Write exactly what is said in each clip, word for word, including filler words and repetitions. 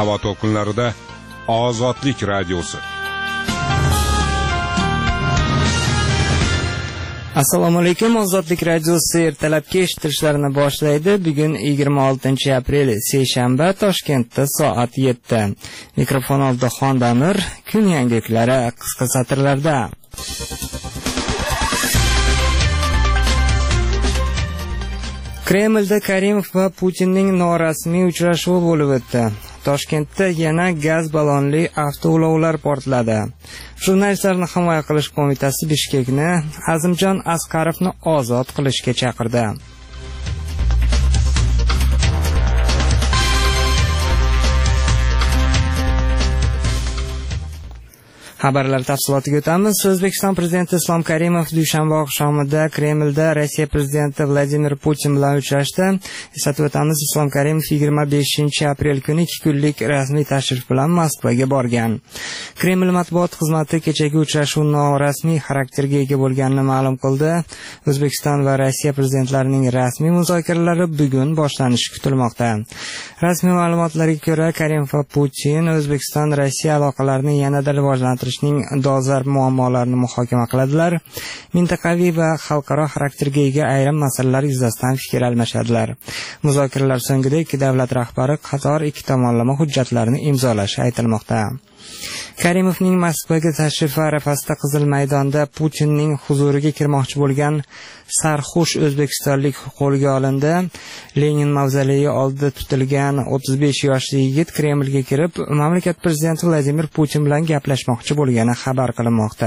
havo to'lqinlarida Ozodlik radiosi. Assalomu alaykum. Ozodlik radiosi ertalabki eshittirishlarini boshlaydi. Bugun yigirma oltinchi aprel seshanba, Toshkentda soat yetti. Mikrofon oldida Xondamir, kun yangiliklari qisqa satrlarda. Kremlda Karimov va Putinning norasmiy uchrashuvi bo'lib o'tdi. Toshkentda yana gaz ballonli avtoulovlar portladi. Jurnalistlarni himoya qilish qo'mitasi Bishkekni Azimjon Askarovni ozod qilishga chaqirdi. Xabarlar tafsilotiga o'tamiz. O'zbekiston prezidenti Islom Karimov dushanba oqshomida Kremlda Rossiya prezidenti Vladimir Putin bilan uchrashdi. Eslatib o'tamiz, Islom Karimov yigirma beshinchi aprel kuni ikki kunlik rasmiy tashrif bilan Moskvaga borgan. Kreml matbuot xizmati kechagi uchrashuv norasmiy xarakterga ega bo'lganini ma'lum qildi. O'zbekiston va Rossiya prezidentlarining rasmiy muzokaralari bugun boshlanishi kutilmoqda. Rasmiy ma'lumotlarga ko'ra, Karimov va Putin O'zbekiston-Rossiya aloqalarini yanada rivojlantirish dolzarb muammolarini muhokama qiladilar. Mintaqaviy va xalqaro xarakterga ega ayrim masalalar yuzasidan fikr almashadilar. Muzokaralar so'ngida ikki davlat rahbari qator ikki tomonlama hujjatlarni imzolashi aytilmoqda. Karimovning Moskvaga tashrifi arafasida Qizil maydonda Putinning huzuriga kirmoqchi bo'lgan sarxush o'zbekistonlik qo'lga olindi. Lenin mavzoleyi oldida tutilgan o'ttiz besh yoshli yigit Kremlga kirib, mamlakat prezidenti Vladimir Putin bilan gaplashmoqchi bo'lgani xabar qilinmoqda.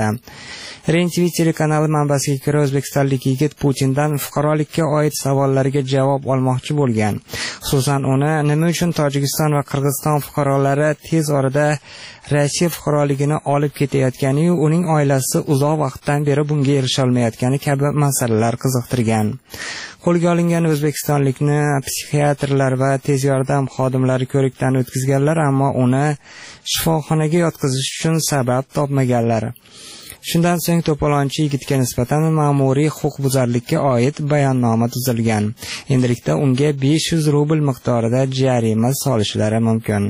R N T V telekanali manbasiga ko'ra, o'zbekistonlik yigit Putindan fuqarolikka oid savollarga javob olmoqchi bo'lgan. Xususan, uni nima uchun Tojikiston va Qirg'iziston fuqarolari tez orada Rossiya fuqaroligini olib ketayotgani va uning oilasi uzoq vaqtdan beri bunga erisha olmayotgani kabi masalalar qiziqtirgan. Qo'lga olingan o'zbekistonlikni psixiatrlar va tez yordam xodimlari ko'rikdan o'tkazganlar, ammo uni shifoxonaga yotqizish uchun sabab topmaganlar. Shundan so'ng to'polonchi yigitga nisbatan ma'muriy huquqbuzarlikka oid bayonnoma tuzilgan. Endilikda unga besh yuz rubl miqdorida jarima solishlari mumkin.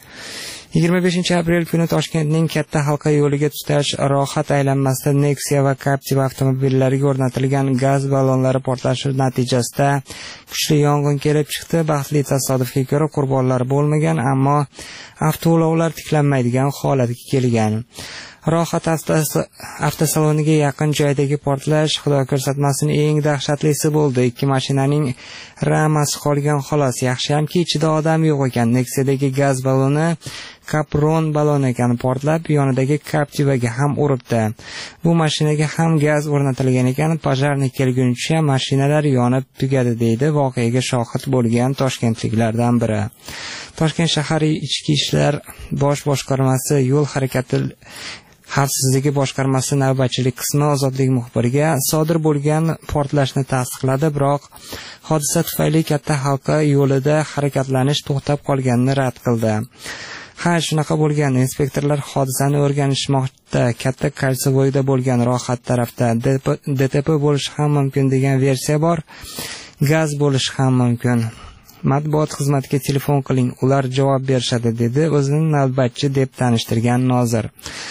yigirma beshinchi aprel kuni Toshkentning katta halqa yo'liga tutash rohat aylanmasida Nexia va Captiva avtomobillariga o'rnatilgan gaz ballonlari portlashi natijasida kuchli yong'in kelib chiqdi. Baxtli tasodifga ko'ra qurbonlar bo'lmagan, ammo avtoulovlar tiklanmaydigan holatga kelgan. Rohat avtosaloniga yaqin joydagi portlash, xudo ko'rsatmasin, eng dahshatlisi bo'ldi. Ikki mashinaning ramasi qolgan xolos. Yaxshiyamki ichida odam yo'q ekan. Nexia'dagi gaz balloni kapron ballon ekan, portlab yonidagi Captivaga ham uribdi. Bu mashinaga ham gaz o'rnatilgan ekan. Pojarnik kelgunicha mashinalar yonib tugadi, deydi voqeaga shohid bo'lgan toshkentliklardan biri. Toshkent shahar ichki ishlar bosh boshqarmasi yo'l harakati xavfsizligi boshqarmasi navbatchilik qismi Ozodlik muxbiriga sodir bo'lgan portlashni tasdiqladi, biroq hodisa tufayli katta halqa yo'lida harakatlanish to'xtab qolganini rad qildi. Ha, shunaqa bo'lgan. Inspektorlar hodisani o'rganishmoqda. Katta Kalsivoyda bo'lgan Rohat tarafda D T P bo'lishi ham mumkin degan versiya bor. Gaz bo'lishi ham mumkin. Matbuot xizmatiga telefon qiling, ular javob berishadi, dedi o'zini navbatchi deb tanishtirgan Nozir.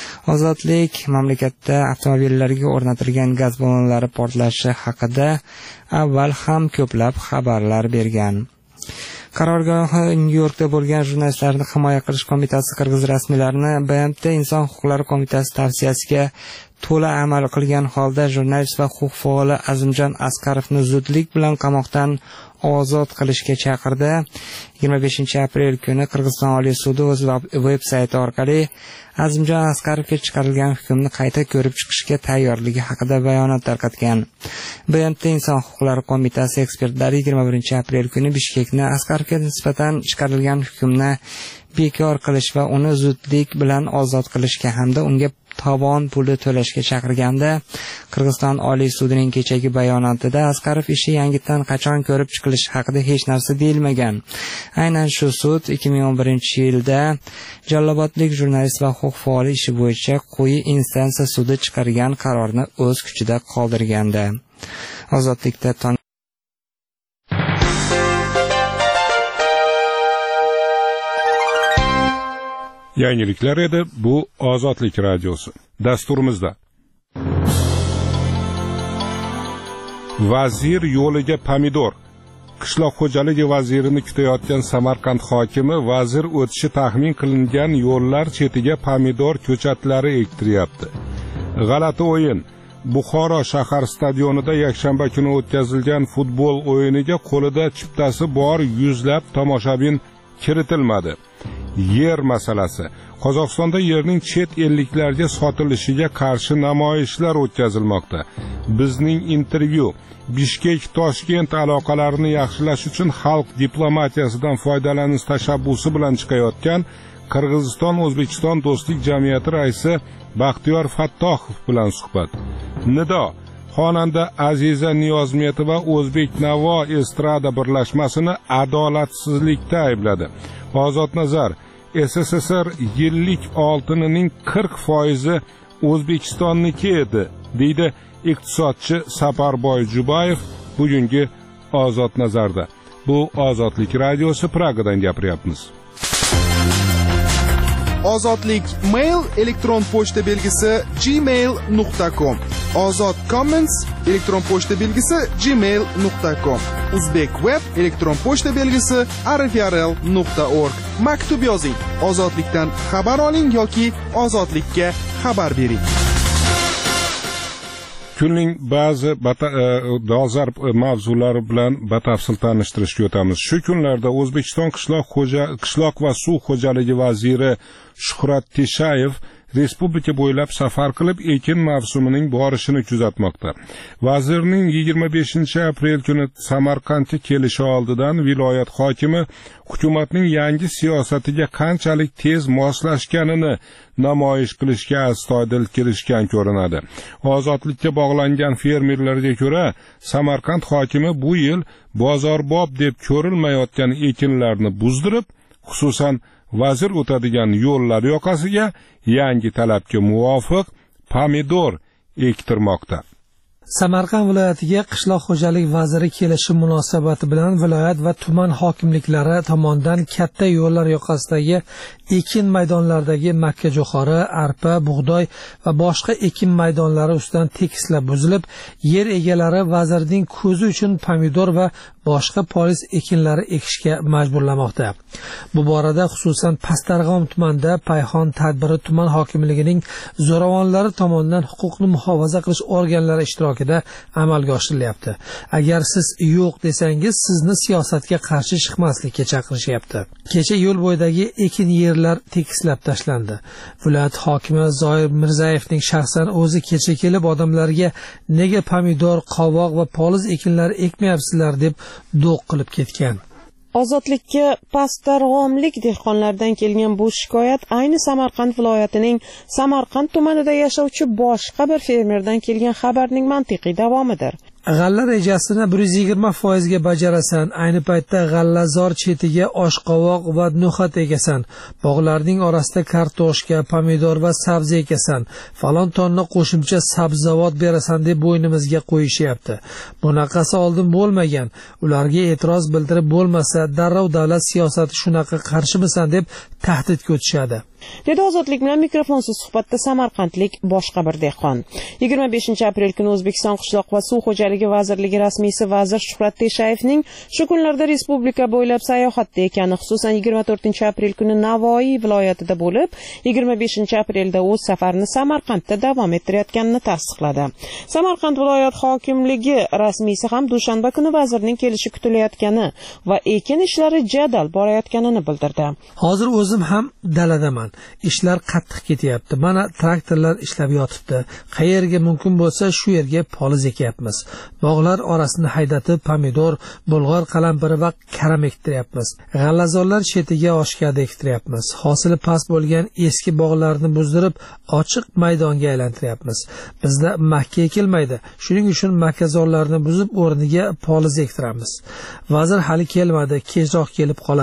Ozodlik mamlakatda avtomobillarga o'rnatilgan gaz ballonlari portlashi haqida avval ham ko'plab xabarlar bergan. Qarorgohi Nyu-Yorkda bo'lgan jurnalistlarni himoya qilish qo'mitasi qirg'iz rasmiylarini B M T Inson huquqlari qo'mitasi tavsiyasiga to'la amal qilgan holda jurnalist va huquq faoli Azimjon Askarovni zudlik bilan qamoqdan ozod qilishga chaqirdi. yigirma beshinchi aprel kuni Qirg'iziston Oliy sudi o'z veb-sayti orqali Azimjon Askarovga chiqarilgan hukmni qayta ko'rib chiqishga tayyorligi haqida bayonot tarqatgan. B M T Inson huquqlari qo'mitasi ekspertlari yigirma birinchi aprel kuni Bishkekni Askarovga nisbatan chiqarilgan hukmni bekor qilish va uni zudlik bilan ozod qilishga hamda unga tovon puli to'lashga chaqirganda, Qirg'iziston Oliy sudining kechagi bayonotida Askarov ishi yangitdan qachon ko'rib chiqilishi haqida hech narsa deyilmagan. Aynan shu sud ikki ming o'n birinchi yilda Jallobodlik jurnalist va huquq faoli ishi bo'yicha quyi instansiya sudi chiqargan qarorni o'z kuchida qoldirgandi. Ozodlikda Yangiliklar edi, bu Ozodlik radiosi. Dasturimizda Vazir yo'liga pomidor. Qishloq xo'jaligi vazirini kutayotgan Samarqand hokimi vazir o'tishi taxmin qilingan yo'llar chetiga pomidor ko'chatlari ektiryapti. G'alati o'yin. Buxoro shahar stadionida yakshanba kuni o'tkazilgan futbol o'yiniga qo'lida chiptasi bor yuzlab tomoshabin kiritilmadi. Yer masalasi. Qozog'istonda yerning chet elliklarga sotilishiga qarshi namoyishlar o'tkazilmoqda. Bizning intervyu Bishkek-Toshkent aloqalarini yaxshilash uchun xalq diplomatiyasidan foydalanish tashabbusi bilan chiqayotgan Qirg'iziston-O'zbekiston do'stlik jamiyati raisi Baxtiyor Fattohov bilan suhbat. Nido xonanda Aziza Niyozmetova O'zbek Navo estrada birlashmasini adolatsizlikda aybladi. Ozod Nazar S S S R yillik oltinining qirq foizi O'zbekistonniki edi, deydi iqtisodchi Saparboy Jubayev bugungi Ozod Nazarda. Bu Ozodlik radiosi, Pragadan gapiryapmiz. Ozodlik mail elektron pochta belgisi gmail nuqta com. Ozod comments elektron pochta belgisi gmail nuqta com. Uzbek web elektron pochta belgisi arifrl nuqta org. Maktub yozing. Ozodlikdan xabar oling yoki ozodlikka xabar bering. Kunning ba'zi dolzarb mavzulari bilan batafsil tanishtirishga o'tamiz. Shu kunlarda O'zbekiston qishloq xo'ja qishloq va suv xo'jaligi vaziri Shuhrat Teshayev respublika bo'ylab safar qilib ekin mavsumining borishini kuzatmoqda. Vazirning yigirma beshinchi aprel kuni Samarqandga kelishi oldidan viloyat hokimi hukumatning yangi siyosatiga qanchalik tez moslashganini namoyish qilishga astoydil kirishgan ko'rinadi. Ozodlikka bog'langan fermerlarga ko'ra, Samarqand hokimi bu yil bozorbob deb ko'rilmayotgan ekinlarni buzdirib, xususan vazir o'tadigan yo'llar yoqasiga yangi talabga muvofiq pomidor ektirmoqda. Samarqand viloyatiga qishloq xo'jalik vaziri kelishi munosabati bilan viloyat va tuman hokimliklari tomonidan katta yo'llar yoqasidagi ekin maydonlaridagi makkajo'xori, arpa, bug'doy va boshqa ekin maydonlari ustidan tekislab buzilib, yer egalari vazirning ko'zi uchun pomidor va boshqa polis ekinlari ekishga majburlamoqda. Bu borada xususan Pastarg'om tumanida Payxon tadbiri tuman hokimligining zo'ravonlari tomonidan huquqni muhofaza qilish organlari ishtirokida amalga oshirilyapti. Agar siz yo'q desangiz, sizni siyosatga qarshi chiqmaslikka chaqirishyapti. Kecha yo'l bo'yidagi ekin yerlar tekislab tashlandi. Viloyat hokimi Zoir Mirzayevning shaxsan o'zi kecha kelib odamlarga nega pomidor, qovoq va poliz ekinlari ekmayapsizlar deb do'q qilib ketgan. Ozodlikka pastarg'omlik dehqonlardan kelgan bu shikoyat ayni Samarqand viloyatining Samarqand tumanida yashovchi boshqa bir fermerdan kelgan xabarning mantiqiy davomidir. G'alla rejasini bir yuz yigirma foiz ga bajarasan. Ayni paytda g'allazor chetiga oshqovoq va no'xat ekasan. Bog'larning orasida kartoshka, pomidor va sabzi ekasan. Falon tonna qo'shimcha sabzavot berasan deb bo'ynimizga qo'yishyapti. Bunaqasi oldin bo'lmagan. Ularga e'tiroz bildirib bo'lmasa, darrov davlat siyosati shunaqa qarshimisan deb tahdidga o'tishadi. Dedi Ozodlik bilan mikrofonsiz suhbatda samarqandlik boshqa bir dehqon. yigirma beshinchi aprel kuni O'zbekiston qishloq va suv xo'jaligi vazirligi rasmiysi vazir Shuhrat Teshayevning shu kunlarda respublika bo'ylab sayohatda ekani, xususan yigirma to'rtinchi aprel kuni Navoiy viloyatida bo'lib, yigirma beshinchi aprelda o'z safarini Samarqandda davom ettirayotganini tasdiqladi. Samarqand viloyat hokimligi rasmiysi ham dushanba kuni vazirning kelishi kutilayotgani va ekin ishlari jadal borayotganini bildirdi. Hozir o'zim ham daladaman. Ishlar qattiq ketyapti. Mana traktorlar ishlab yotibdi. Qayerga mumkin bo'lsa shu yerga poliz ekyapmiz. Bog'lar orasini haydatib pomidor, bulg'or qalampiri va karam ektiryapmiz. G'allazorlar chetiga oshkada ektiryapmiz. Hosili past bo'lgan eski bog'larni buzdirib, ochiq maydonga aylantiryapmiz. Bizda makka ekilmaydi. Shuning uchun makkazorlarni buzib o'rniga poliz ektiramiz. Vazir hali kelmadi, kechroq kelib qolar.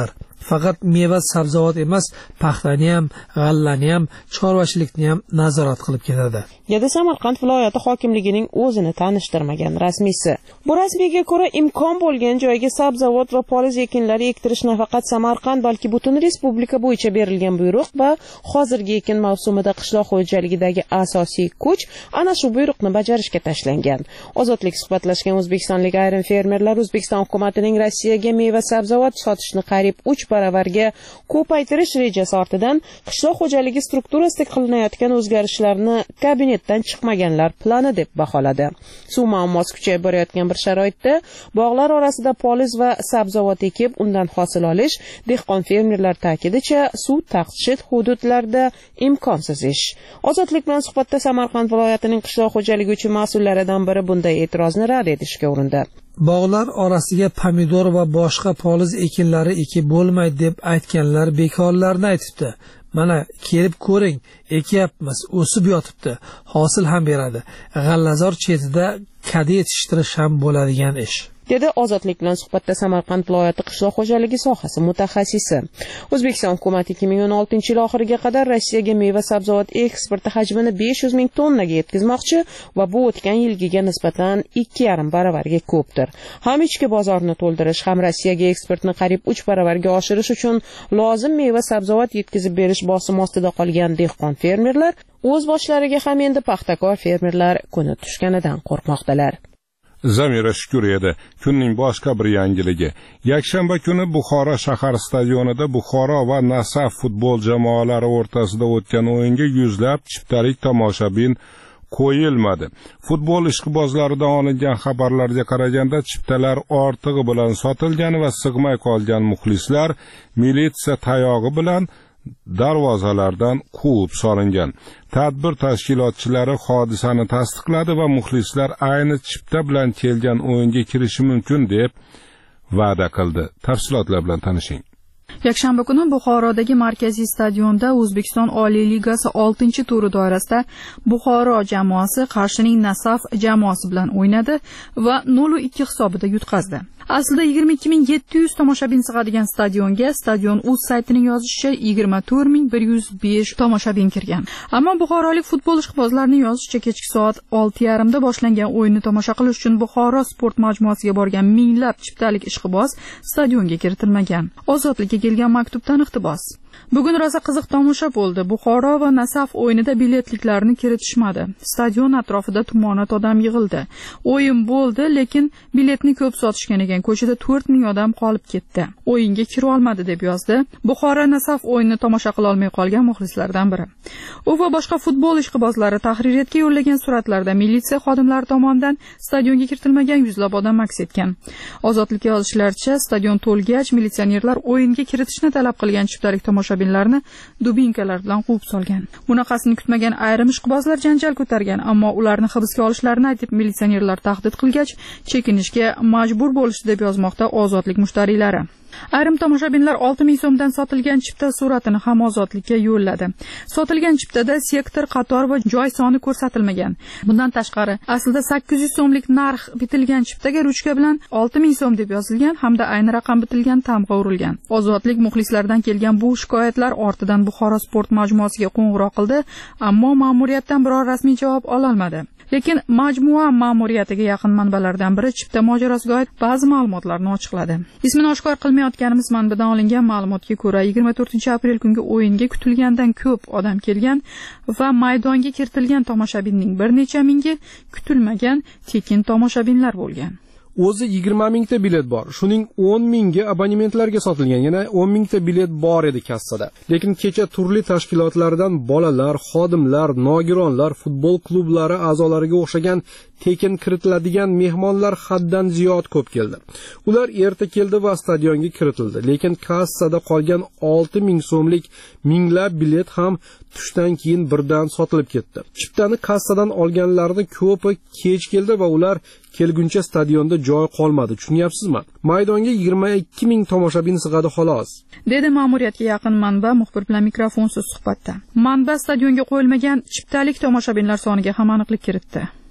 faqat meva sabzavot emas, paxtani ham, g'allani ham, chorvachilikni ham nazorat qilib keladi. Dedi Samarqand viloyati hokimligining o'zini tanishtirmagan rasmiysi. Bu rasmiyga ko'ra, imkon bo'lgan joyga sabzavot va poliz ekinlari ektirish nafaqat Samarqand, balki butun respublika bo'yicha berilgan buyruq va hozirgi ekin mavsumida qishloq xo'jaligidagi asosiy kuch ana shu buyruqni bajarishga tashlangan. Ozodlik suhbatlashgan o'zbekistonlik ayrim fermerlar O'zbekiston hukumatining Rossiyaga meva sabzavot sotishni qariyb uch baravarga ko'paytirish rejasi ortidan qishloq xo'jaligi strukturasida qilinayotgan o'zgarishlarni kabinetdan chiqmaganlar plani deb baholadi. Suv muammosi kuchayib borayotgan bir sharoitda bog'lar orasida poliz va sabzavot ekib, undan hosil olish dehqon fermerlar ta'kidicha suv taqchid hududlarda imkonsiz ish. Ozodlik bilan suhbatda Samarqand viloyatining qishloq xo'jaligi uchun mas'ullaridan biri bunday e'tirozni rad etishga urindi. Bog'lar orasiga pomidor va boshqa poliz ekinlari ekib bo'lmaydi deb aytganlar bekorlarni aytibdi. Mana kelib ko'ring, ekyapmiz, o'sib yotibdi, hosil ham beradi. G'allazor chetida kadi yetishtirish ham bo'ladigan ish. Dedi Ozodlik bilan suhbatda Samarqand viloyati qishloq xo'jaligi sohasi mutaxassisi. O'zbekiston hukumati ikki ming o'n oltinchi yil oxiriga qadar Rossiyaga meva sabzavot eksporti hajmini besh yuz ming tonnaga yetkazmoqchi va bu o'tgan yilgiga nisbatan ikki yarim baravarga ko'pdir. Ham ichki bozorni to'ldirish, ham Rossiyaga eksportni qariyb uch baravarga oshirish uchun lozim meva sabzavot yetkazib berish bosim ostida qolgan dehqon fermerlar o'z boshlariga ham endi paxtakor fermerlar kuni tushganidan qo'rqmoqdalar. Zamira Shukur edi. Kunning boshqa bir yangiligi. Yakshanba kuni Buxoro shahar stadionida Buxoro va Nasaf futbol jamoalari o'rtasida o'tgan o'yinga yuzlab chiptalik tomoshabin qo'yilmadi. Futbol ishqibozlaridan olingan xabarlarga qaraganda chiptalar ortig'i bilan sotilgan va sig'may qolgan muxlislar militsiya tayog'i bilan darvozalardan quvib solingan. Tadbir tashkilotchilari hodisani tasdiqladi va muxlislar ayni chipta bilan kelgan o'yinga kirishi mumkin deb va'da qildi. Tafsilotlar bilan tanishing. Yakshanba kuni Buxorodagi markaziy stadionda O'zbekiston Oliy Ligasi oltinchi turi doirasida Buxoro jamoasi Qarshining Nasaf jamoasi bilan o'ynadi va nol ikki hisobida yutqazdi. Aslida yigirma ikki ming yetti yuz tomoshabin sig'adigan stadionga Stadion.uz saytining yozishicha yigirma to'rt ming bir yuz besh tomoshabin kirgan. Ammo buxorolik futbol ishqibozlarining yozishicha kechki soat olti yarim da boshlangan o'yinni tomosha qilish uchun Buxoro sport majmuasiga borgan minglab chiptalik ishqiboz stadionga kiritilmagan. Ozodlikka kelgan maktubdan iqtibos. Bugun rosa qiziq tomosha bo'ldi. Buxoro va Nasaf o'yinida biletliklarni kiritishmadi. Stadion atrofida tumonat odam yig'ildi. O'yin bo'ldi, lekin biletni ko'p sotishgan ekan. Ko'chada to'rt ming odam qolib ketdi. O'yinga kira olmadi deb yozdi. Buxoro Nasaf o'yinini tomosha qila olmay qolgan muxlislardan biri. U va boshqa futbol ishqibozlari tahririyatga yo'llagan suratlarda militsiya xodimlari tomonidan stadionga kiritilmagan yuzlab odam aks etgan. Ozodlikka yozishlaricha, stadion to'lgach militsionerlar o'yinga kiritishni talab qilgan chiptalik tomoshabinlarni dubinkalar bilan quvib solgan. Bunaqasini kutmagan ayrim ishqibozlar janjal ko'targan, ammo ularni hibsga olishlarini aytib militsionerlar tahdid qilgach, chekinishga majbur bo'lishdi deb yozmoqda Ozodlik mushtariylari. Ayrim tomoshabinlar olti ming so'mdan sotilgan chipta suratini ham Ozodlikka yo'lladi. Sotilgan chiptada sektor, qator va joy soni ko'rsatilmagan. Bundan tashqari, aslida sakkiz yuz so'mlik narx bitilgan chiptaga ruchka bilan olti ming so'm deb yozilgan hamda ayni raqam bitilgan tamg'a urilgan. Ozodlik muxlislardan kelgan bu shikoyatlar ortidan Buxoro sport majmuasiga qo'ng'iroq qildi, ammo ma'muriyatdan biror rasmiy javob ola olmadi. Lekin majmua ma'muriyatiga yaqin manbalardan biri chipta mojarosiga oid ba'zi ma'lumotlarni ochiqladi. Ismini oshkor qilmayotganimiz manbadan olingan ma'lumotga ko'ra, yigirma to'rtinchi aprel kungi o'yinga kutilgandan ko'p odam kelgan va maydonga kiritilgan tomoshabinning bir necha mingi kutilmagan tekin tomoshabinlar bo'lgan. O'zi yigirma mingta bilet bor. Shuning o'n mingi abonementlarga sotilgan. Yana o'n mingta bilet bor edi kassada. Lekin kecha turli tashkilotlardan bolalar, xodimlar, nogironlar, futbol klublari a'zolariga o'xshagan tekin kiritiladigan mehmonlar haddan ziyod ko'p keldi. Ular erta keldi va stadionga kiritildi. Lekin kassada qolgan olti ming so'mlik minglab bilet ham tushdan keyin birdan sotilib ketdi. Chiptani kassadan olganlarning ko'pi kech keldi va ular kelguncha stadionda joy qolmadi. Tushunyapsizmi? Maydonga yigirma ikki ming tomoshabin sig'adi xolos. Dedi ma'muriyatga yaqin manba muxbir bilan mikrofonsiz suhbatda. Manba stadionga qo'yilmagan chiptalik tomoshabinlar soniga ham aniqlik kiritdi.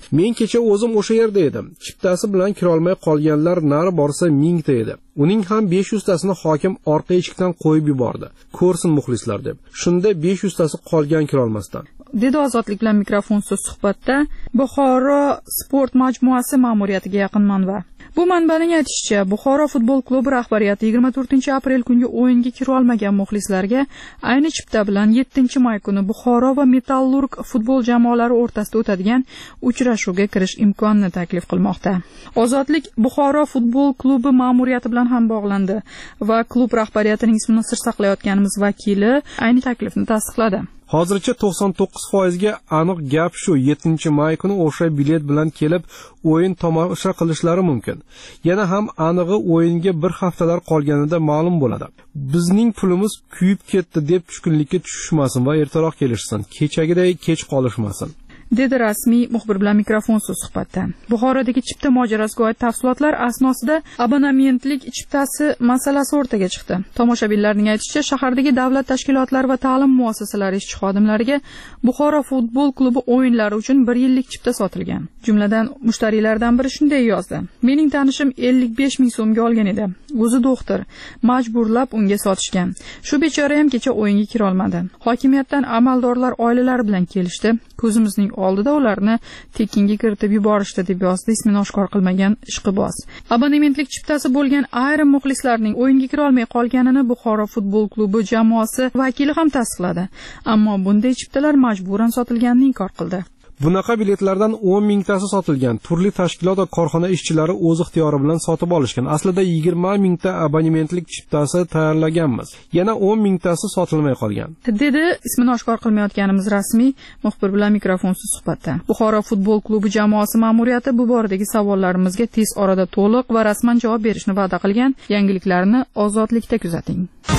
Men kecha o'zim o'sha yerda edim. Chiptasi bilan kira olmay qolganlar nari borsa mingta edi. Uning ham besh yuz tasini hokim orqa eshikdan qo'yib yubordi. Ko'rsin muxlislar deb. Shunda besh yuz tasi qolgan kira olmasdan. Dedi Ozodlik bilan mikrofonsiz suhbatda Buxoro sport majmuasi ma'muriyatiga yaqin manba. Bu manbaning aytishicha, Buxoro futbol klubi rahbariyati yigirma to'rtinchi aprel kungi o'yinga kira olmagan muxlislarga ayni chipta bilan yettinchi may kuni Buxoro va Metallurg futbol jamoalari o'rtasida o'tadigan uchrashuvga kirish imkonini taklif qilmoqda. Ozodlik Buxoro futbol klubi ma'muriyati bilan ham bog'landi va klub rahbariyatining ismini sir saqlayotganimiz vakili ayni taklifni tasdiqladi. Hozircha to'qson to'qqiz foiz ga aniq gap shu, yettinchi may kuni o'sha bilet bilan kelib o'yin tomosha qilishlari mumkin. Yana ham anig'i o'yinga bir haftalar qolganida ma'lum bo'ladi. Bizning pulimiz kuyib ketdi deb tushkunlikka tushishmasin va ertaroq kelishsin, kechagiday kech qolishmasin. Dedi rasmiy muxbir bilan mikrofonsiz suhbatda. Buxorodagi chipta mojarosiga oid tafsilotlar asnosida abonementlik chiptasi masalasi o'rtaga chiqdi. Tomoshabinlarning aytishicha, shahardagi davlat tashkilotlari va ta'lim muassasalari ishchi xodimlariga Buxoro futbol klubi o'yinlari uchun bir yillik chipta sotilgan. Jumladan mushtariylardan biri shunday yozdi: "Mening tanishim ellik besh ming so'mga olgan edi. O'zi doktor, majburlab unga sotishgan. Shu bechora ham kecha o'yinga kira olmadi. Hokimiyatdan amaldorlar oilalari bilan kelishdi. Ko'zimizning oldida ularni tekinga kiritib yuborishdi", deb yozdi ismini oshkor qilmagan ishqiboz. Abonementlik chiptasi bo'lgan ayrim muxlislarning o'yinga kira olmay qolganini Buxoro futbol klubi jamoasi vakili ham tasdiqladi. Ammo bunday chiptalar majburan sotilganini inkor qildi. Bunaqa biletlardan o'n mingtasi sotilgan. Turli tashkilot va korxona ishchilari o'z ixtiyori bilan sotib olishgan. Aslida yigirma mingta abonementlik chiptasi tayyorlaganmiz. Yana o'n mingtasi sotilmay qolgan. Dedi ismini oshkor qilmayotganimiz rasmiy muxbir bilan mikrofonsiz suhbatda. Buxoro futbol klubi jamoasi ma'muriyati bu boradagi savollarimizga tez orada to'liq va rasman javob berishni va'da qilgan. Yangiliklarni Ozodlikda kuzating.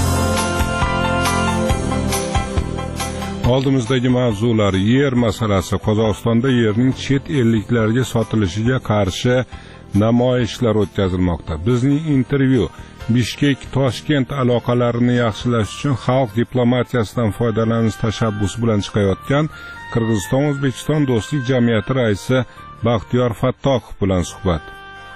Oldimizdagi mavzular: yer masalasi. Qozog'istonda yerning chet elliklarga sotilishiga qarshi namoyishlar o'tkazilmoqda. Bizning intervyu Bishkek-Toshkent aloqalarini yaxshilash uchun xalq diplomatiyasidan foydalanish tashabbusi bilan chiqayotgan Qirg'iziston-O'zbekiston do'stlik jamiyati raisi Baxtiyor Fattohov bilan suhbat.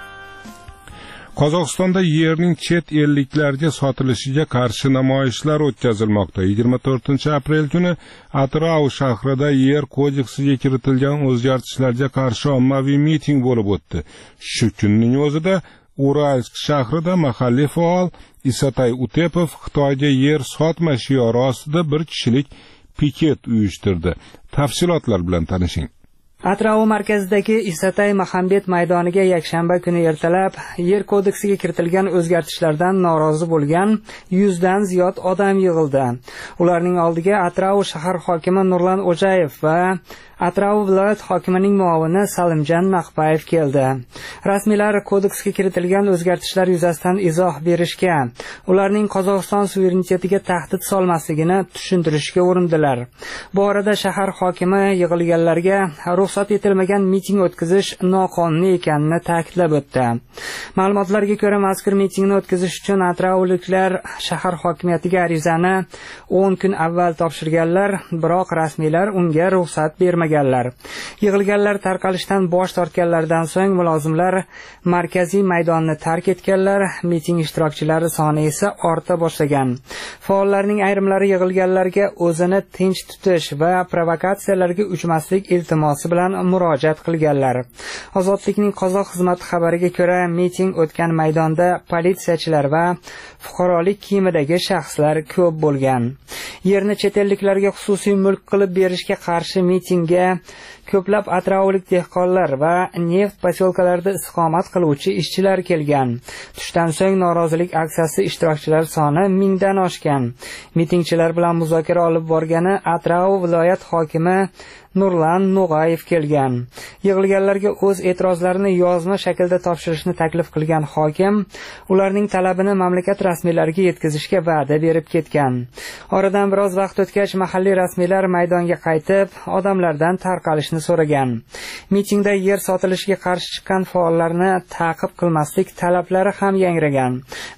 Qozog'istonda yerning chet elliklarga sotilishiga qarshi namoyishlar o'tkazilmoqda. yigirma to'rtinchi aprel kuni Atrau shahrida yer kodeksiga kiritilgan o'zgartishlarga qarshi ommaviy miting bo'lib o'tdi. Shu kunning o'zida Uralsk shahrida mahalliy faol Isatay Utepov Xitoyga yer sotma shiori ostida bir kishilik piket uyushtirdi. Tafsilotlar bilan tanishing. Atrau markazidagi Isatay Mahambet maydoniga yakshanba kuni ertalab yer kodeksiga kiritilgan o'zgartishlardan norozi bo'lgan yuzdan ziyod odam yig'ildi. Ularning oldiga Atrau shahar hokimi Nurlan O'jayev va Atrau viloyat hokimining muovini Salimjon Naqbayev keldi. Rasmiylar kodeksga kiritilgan o'zgartishlar yuzasidan izoh berishga, ularning Qozog'iston suverenitetiga tahdid solmasligini tushuntirishga urindilar. Bu orada shahar hokimi yig'ilganlarga ruxsat etilmagan miting o'tkazish noqonuniy ekanini ta'kidlab o'tdi. Ma'lumotlarga ko'ra, mazkur mitingni o'tkazish uchun atrauliklar shahar hokimiyatiga arizani o'n kun avval topshirganlar, biroq rasmiylar unga ruxsat bermagan. Yig'ilganlar tarqalishdan bosh tortganlardan so'ng mulozimlar markaziy maydonni tark etganlar, miting ishtirokchilari soni esa orta boshlagan. Faollarning ayrimlari yig'ilganlarga o'zini tinch tutish va provokatsiyalarga uchmaslik iltimosi bilan murojaat qilganlar. Ozodlikning qozoq xizmati xabariga ko'ra, miting o'tgan maydonda politsiyachilar va fuqarolik kiyimidagi shaxslar ko'p bo'lgan. Yerni chet elliklarga xususiy mulk qilib berishga qarshi mitingga ko'plab atraulik dehqonlar va neft posyolkalarida istiqomat qiluvchi ishchilar kelgan. Tushdan so'ng norozilik aksiyasi ishtirokchilar soni mingdan oshgan. Mitingchilar bilan muzokara olib borgani Atrau viloyat hokimi Nurlan No'g'ayev kelgan. Yig'ilganlarga o'z e'tirozlarini yozma shaklda topshirishni taklif qilgan hokim ularning talabini mamlakat rasmiylariga yetkazishga va'da berib ketgan. Oradan biroz vaqt o'tgach, mahalliy rasmiylar maydonga qaytib, odamlardan tarqalishni so'ragan. Mitingda yer sotilishiga qarshi chiqqan faollarni ta'qib qilmaslik talablari ham yangragan.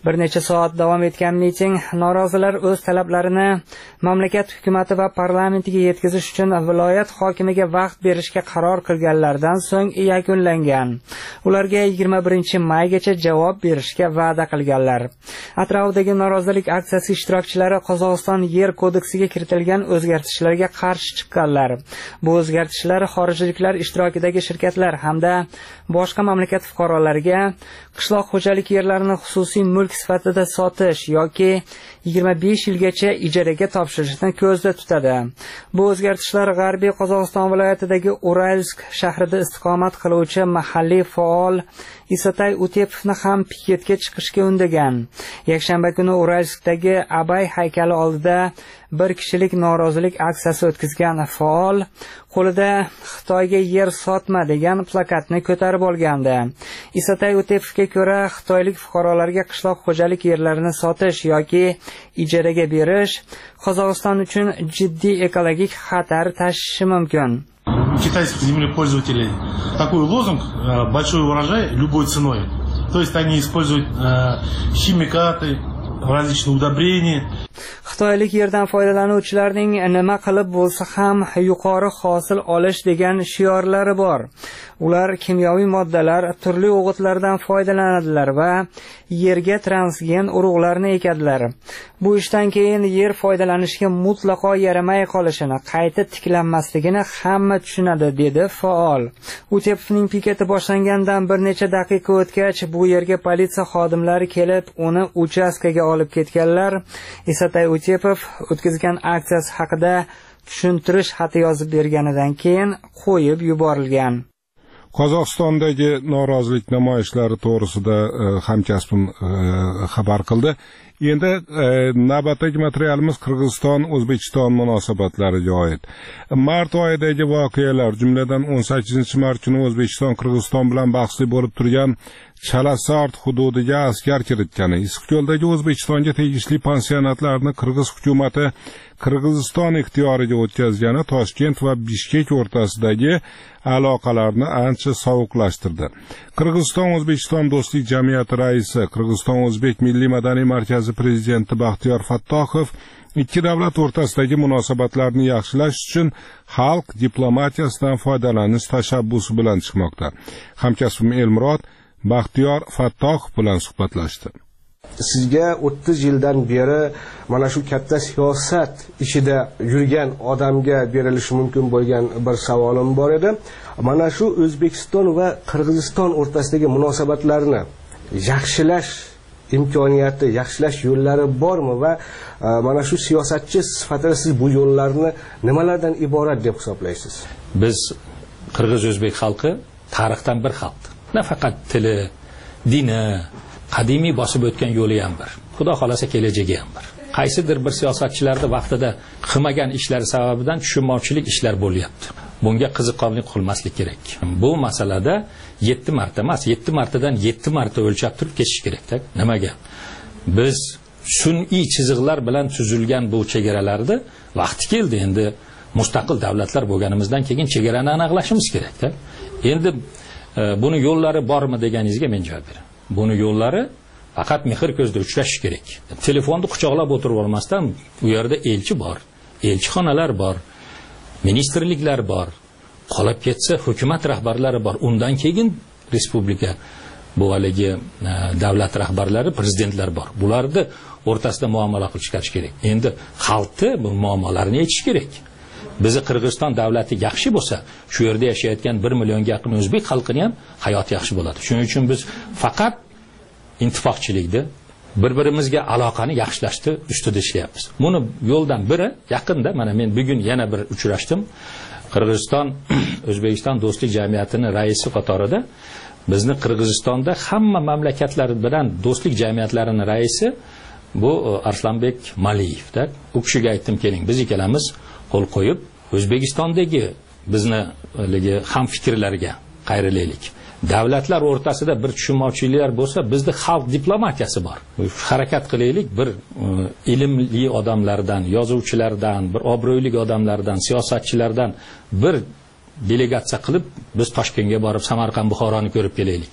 Bir necha soat davom etgan miting norozilar o'z talablarini mamlakat hukumati va parlamentiga yetkazish uchun viloyat hokimiga vaqt berishga qaror qilganlardan so'ng yakunlangan. Ularga yigirma birinchi maygacha javob berishga va'da qilganlar. Atrofdagi norozilik aksiyasi ishtirokchilari Qozog'iston yer kodeksiga kiritilgan o'zgartishlarga qarshi chiqqanlar. Bu o'zgartishlar xorijliklar ishtirokidagi shirkatlar hamda boshqa mamlakat fuqarolariga qishloq xo'jalik yerlarini xususiy mulk sifatida sotish yoki yigirma besh yilgacha ijaraga topshirishni ko'zda tutadi. Bu o'zgartishlar G'arbiy Qozog'iston viloyatidagi Uralsk shahrida istiqomat qiluvchi mahalliy faol Isatay Utepovni ham piketga chiqishga undagan. Yakshanba kuni Uralskdagi Abay haykali oldida bir kishilik norozilik aksiyasi o'tkazgan faol qo'lida Xitoyga yer sotma degan plakatni ko'tarib olgandi. Isatay Utepovga ko'ra, xitoylik fuqarolarga qishloq xo'jalik yerlarini sotish yoki ijaraga berish Qozog'iston uchun jiddiy ekologik xatar tashishi mumkin. Китайских землепользователей такой лозунг «большой урожай любой ценой». То есть они используют химикаты, различные удобрения. Xitoylik yerdan foydalanuvchilarning nima qilib bo'lsa ham yuqori hosil olish degan shiorlari bor. Ular kimyoviy moddalar, turli o'g'itlardan foydalanadilar va yerga transgen urug'larni ekadilar. Bu ishdan keyin yer foydalanishga mutlaqo yaramay qolishini, qayta tiklanmasligini hamma tushunadi, dedi faol. Utepovning piketi boshlangandan bir necha daqiqa o'tgach, bu yerga politsiya xodimlari kelib, uni uchastkaga olib ketganlar. Isatay Utepov o'tkazgan aksiyasi haqida tushuntirish xati yozib berganidan keyin qo'yib yuborilgan. Qozog'istondagi norozilik namoyishlari to'g'risida hamkasbim xabar qildi. Endi navbatdagi materialimiz Qirg'iziston O'zbekiston munosabatlariga oid. Mart oyidagi voqealar, jumladan o'n sakkizinchi mart kuni O'zbekiston Qirg'iziston bilan bahsli bo'lib turgan Chalasart hududiga askar kiritgani, Issiqko'ldagi O'zbekistonga tegishli pansionatlarni Qirg'iz hukumati Qirg'iziston ixtiyoriga o'tkazgani Toshkent va Bishkek o'rtasidagi aloqalarni ancha sovuqlashtirdi. Qirg'iziston O'zbekiston do'stlik jamiyati raisi, Qirg'iziston O'zbek milliy madaniy markazi prezidenti Baxtiyor Fattoxov ikki davlat o'rtasidagi munosabatlarni yaxshilash uchun xalq diplomatiyasidan foydalanish tashabbusi bilan chiqmoqda. Hamkasbim Elmurod Baxtiyor Fattoxov bilan suhbatlashdi. Sizga o'ttiz yildan beri mana shu katta siyosat ishida yurgan odamga berilishi mumkin bo'lgan bir savolim bor edi. Mana shu O'zbekiston va Qirg'iziston o'rtasidagi munosabatlarni yaxshilash imkoniyati, yaxshilash yo'llari bormi va mana shu siyosatchi sifatida siz bu yo'llarni nimalardan iborat deb hisoblaysiz? Biz Qirg'iz o'zbek xalqi tarixdan bir xalq. Nafaqat tili, dini, qadimiy bosib o'tgan yo'li ham bir. Xudo xolasa kelajagi ham bir. Qaysidir bir siyosatchilarda vaqtida qilmagan ishlari sababidan tushunmovchilik ishlar bo'lyapti. Bunga qiziqarli qilmaslik kerak. Bu masalada yetti marta emas, yetti martadan yetti marta o'lchab turib ketish kerak-da. Nimaga? Biz sun'iy chiziqlar bilan tuzilgan bu chegaralarda vaqti keldi endi mustaqil davlatlar bo'lganimizdan keyin chegarani aniqlashimiz kerak-da. Endi buni yo'llari bormi deganingizga men javob beraman. Buni yo'llari faqat mehr ko'zda uchrashish kerak. Telefonni quchoqlab o'tirib olmasdan u yerda elchi bor, elchixonalar bor, ministrliklar bor, qolib ketsa hukumat rahbarlari bor. Undan keyin respublika bu haligi davlat rahbarlari, prezidentlar bor. Bularni o'rtasida muomala qilish kerak. Endi xalqni bu muammolarni yechish kerak. Bizi Qirg'iziston davlati yaxshi bo'lsa, shu yerda yashayotgan bir millionga yaqin o'zbek xalqining ham hayoti yaxshi bo'ladi. Shuning uchun biz faqat ittifoqchilikda bir-birimizga aloqani yaxshilashni ustida ishlayapmiz. Buni yo'ldan biri yaqinda mana men bugun yana bir uchrashdim. Qirg'iziston O'zbekiston do'stlik jamiyatining raisi qatorida bizni Qirg'izistonda hamma mamlakatlar bilan do'stlik jamiyatlarining raisi bu Arslanbek Maliyevda. U kishiga aytdim, keling biz ikkalamiz qo'l qo'yib O'zbekistondagi bizni haligi ham fikrlarga qayrilaylik. Davlatlar o'rtasida bir tushunmovchiliklar bo'lsa, bizda xalq diplomatiyasi bor. Harakat qilaylik, bir ilmli odamlardan, yozuvchilardan, bir obro'li odamlardan, siyosatchilardan bir delegatsiya qilib biz Toshkentga borib Samarqand, Buxoroni ko'rib kelaylik.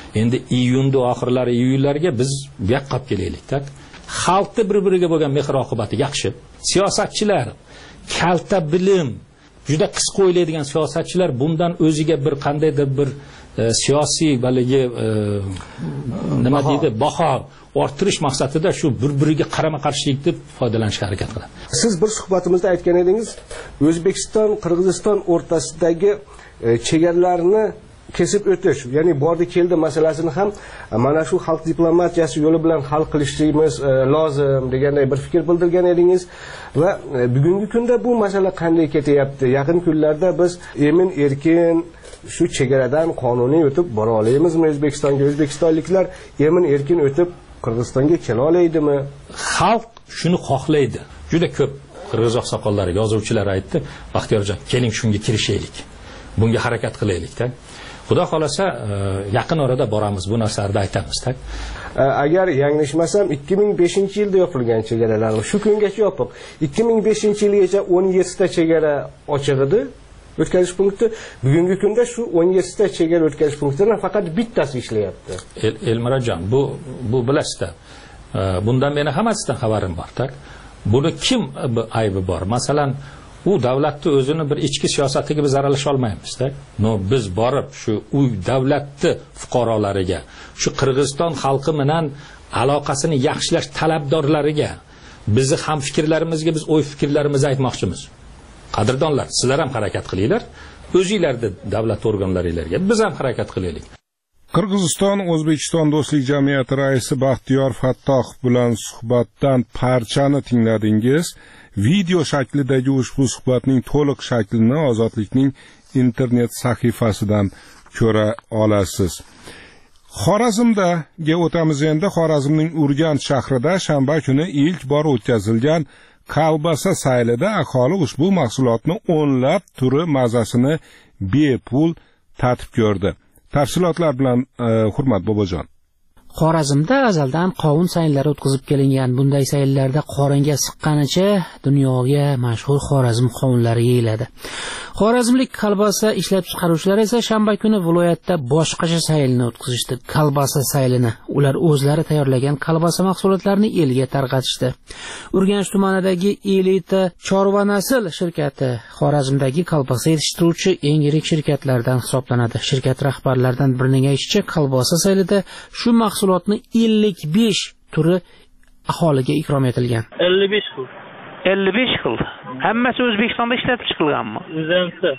endi iyunda oxirlari iyullarga biz bu yoqqa olib kelaylik-da. Xalqda bir-biriga bo'lgan mehr oqibati yaxshi. Siyosatchilar, kalta bilim, juda qisqa o'ylaydigan siyosatchilar bundan o'ziga bir qandaydir bir e, siyosiy baligi e, nima deydi, baho orttirish maqsadida shu bir-biriga qarama-qarshilikni foydalanishga harakat qiladi. Siz bir suhbatimizda aytgan edingiz, O'zbekiston, Qirg'iziston o'rtasidagi e, chegaralarni kesib o'tish, ya'ni bordi keldi masalasini ham mana shu xalq diplomatiyasi yo'li bilan hal qilishimiz e, lozim deganday bir fikr bildirgan edingiz va e, bugungi kunda bu masala qanday ketyapti? Yaqin kunlarda biz emin erkin shu chegaradan qonuniy o'tib bora olamizmi O'zbekistonga? O'zbekistonliklar emin erkin o'tib Qirg'izistonga kela oladimi? Xalq shuni xohlaydi. Juda ko'p qirg'iz oqsoqollari, yozuvchilar aytdi, Baxtiyorjon, keling shunga kirishaylik. Bunga harakat qilaylik-da. Xudo xolasa yaqin orada boramiz, bu narsani aytamiz-da. Agar yanglishmasam ikki ming beshinchi yilda yopilgan chegaralar shu kungacha yopiq. ikki ming beshinchi yilgacha o'n yetti ta chegara ochiq edi. O'tkazish punkti bugungi kunda shu o'n yetti ta chegara o'tkazish punktidan faqat bittasi ishlayapti. El, Elmirajon, bu bu bilasizda. Bundan meni hammasidan xabarim bor-da. Buni kim aybi bor? Masalan, u davlatni o'zini bir ichki siyosatiga biz aralasha olmaymiz-da. No, biz borib shu u davlatni fuqarolariga, shu Qirg'iziston xalqi bilan aloqasini yaxshilash talabdorlariga, bizni ham fikrlarimizga biz o'y fikrlarimizni aytmoqchimiz. Qadrdonlar, sizlar ham harakat qilinglar, o'zingizlarni davlat organlaringizga, biz ham harakat qilaylik. Qirg'iziston O'zbekiston do'stlik jamiyati raisi Baxtiyor Fattoh bilan suhbatdan parchani tingladingiz. Video shaklidagi ushbu suhbatning to'liq shaklini Ozodlikning internet sahifasidan ko'ra olasiz. Xorazmdaga o'tamiz endi. Xorazmning Urganch shahrida shanba kuni ilk bor o'tkazilgan kolbasa saylida aholi ushbu mahsulotni o'nlab turi mazasini bepul tatib ko'rdi. Tafsilotlar bilan e, Hurmat Bobojon. Xorazmda azaldan qovun sayllari o'tkazib kelingan. Bunday sayllarda qoringa siqqanicha dunyoga mashhur Xorazm qovunlari yeyiladi. Xorazmlik kolbasa ishlab chiqaruvchilar esa shanba kuni viloyatda boshqacha saylni o'tkazishdi. Kolbasa saylini ular o'zlari tayyorlagan kolbasa mahsulotlarini elga tarqatishdi. Urganch tumanidagi Elita Chorva Nasl shirkati Xorazmdagi kolbasa yetishtiruvchi eng yirik shirkatlardan hisoblanadi. Shirkat rahbarlaridan birining aytishicha, kolbasa saylida shu mahsulotni ellik besh turi aholiga ikrom etilgan. ellik besh xil. ellik besh xil. Hammasi O'zbekistonda ishlab chiqilganmi? O'zimizda.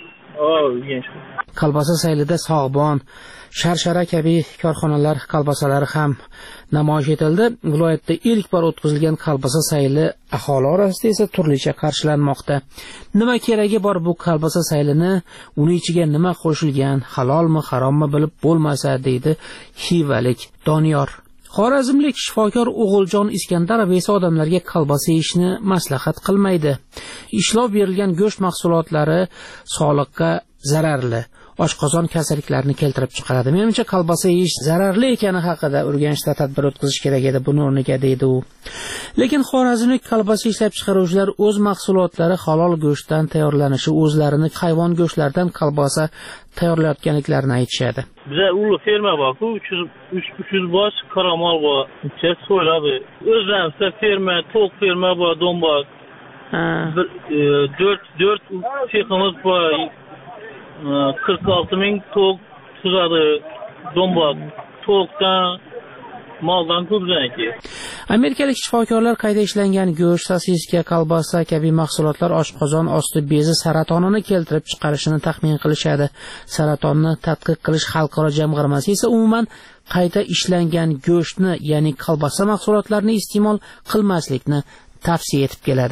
Kolbasa saylida Sog'bon, Sharshara kabi korxonalar kolbasalari ham namoyish etildi. Viloyatda ilk bor o'tkazilgan kolbasa sayli aholi orasida esa turlicha qarshilanmoqda. Nima keragi bor bu kolbasa saylini, uni ichiga nima qo'shilgan, halolmi, harommi bilib bo'lmasa, deydi xivalik Doniyor. Xorazmlik shifokor O'g'iljon Iskandarov esa odamlarga kolbasa yeyishni maslahat qilmaydi. Ishlov berilgan go'sht mahsulotlari sog'liqqa zararli, oshqozon kasalliklarini keltirib chiqaradi. Menimcha kolbasa yeyish zararli ekani haqida Urganchda tadbir o'tkazish kerak edi buni o'rniga, deydi u. Lekin xorazmlik kolbasa ishlab chiqaruvchilar o'z mahsulotlari halol go'shtdan tayyorlanishi, o'zlarini hayvon go'shtlaridan kolbasa tayyorlayotganliklarini aytishadi. Bize ulu ferma bak, üç yüz baş karamol var, içe soyladı. Özlemse ferma, tok ferma var, donbak. dört dört çekimiz var, kırk altı bin tok tuzadı, donbak, toktan, maldan ko'pdanki. Amerikalik shifokorlar qayta ishlangan go'sht, sosiska, kolbasa kabi mahsulotlar oshqozon osti bezi saratonini keltirib chiqarishini taxmin qilishadi. Saratonni tadqiq qilish xalqaro jamg'armasi esa umuman qayta ishlangan go'shtni, ya'ni kolbasa mahsulotlarini iste'mol qilmaslikni tavsiya etib keladi.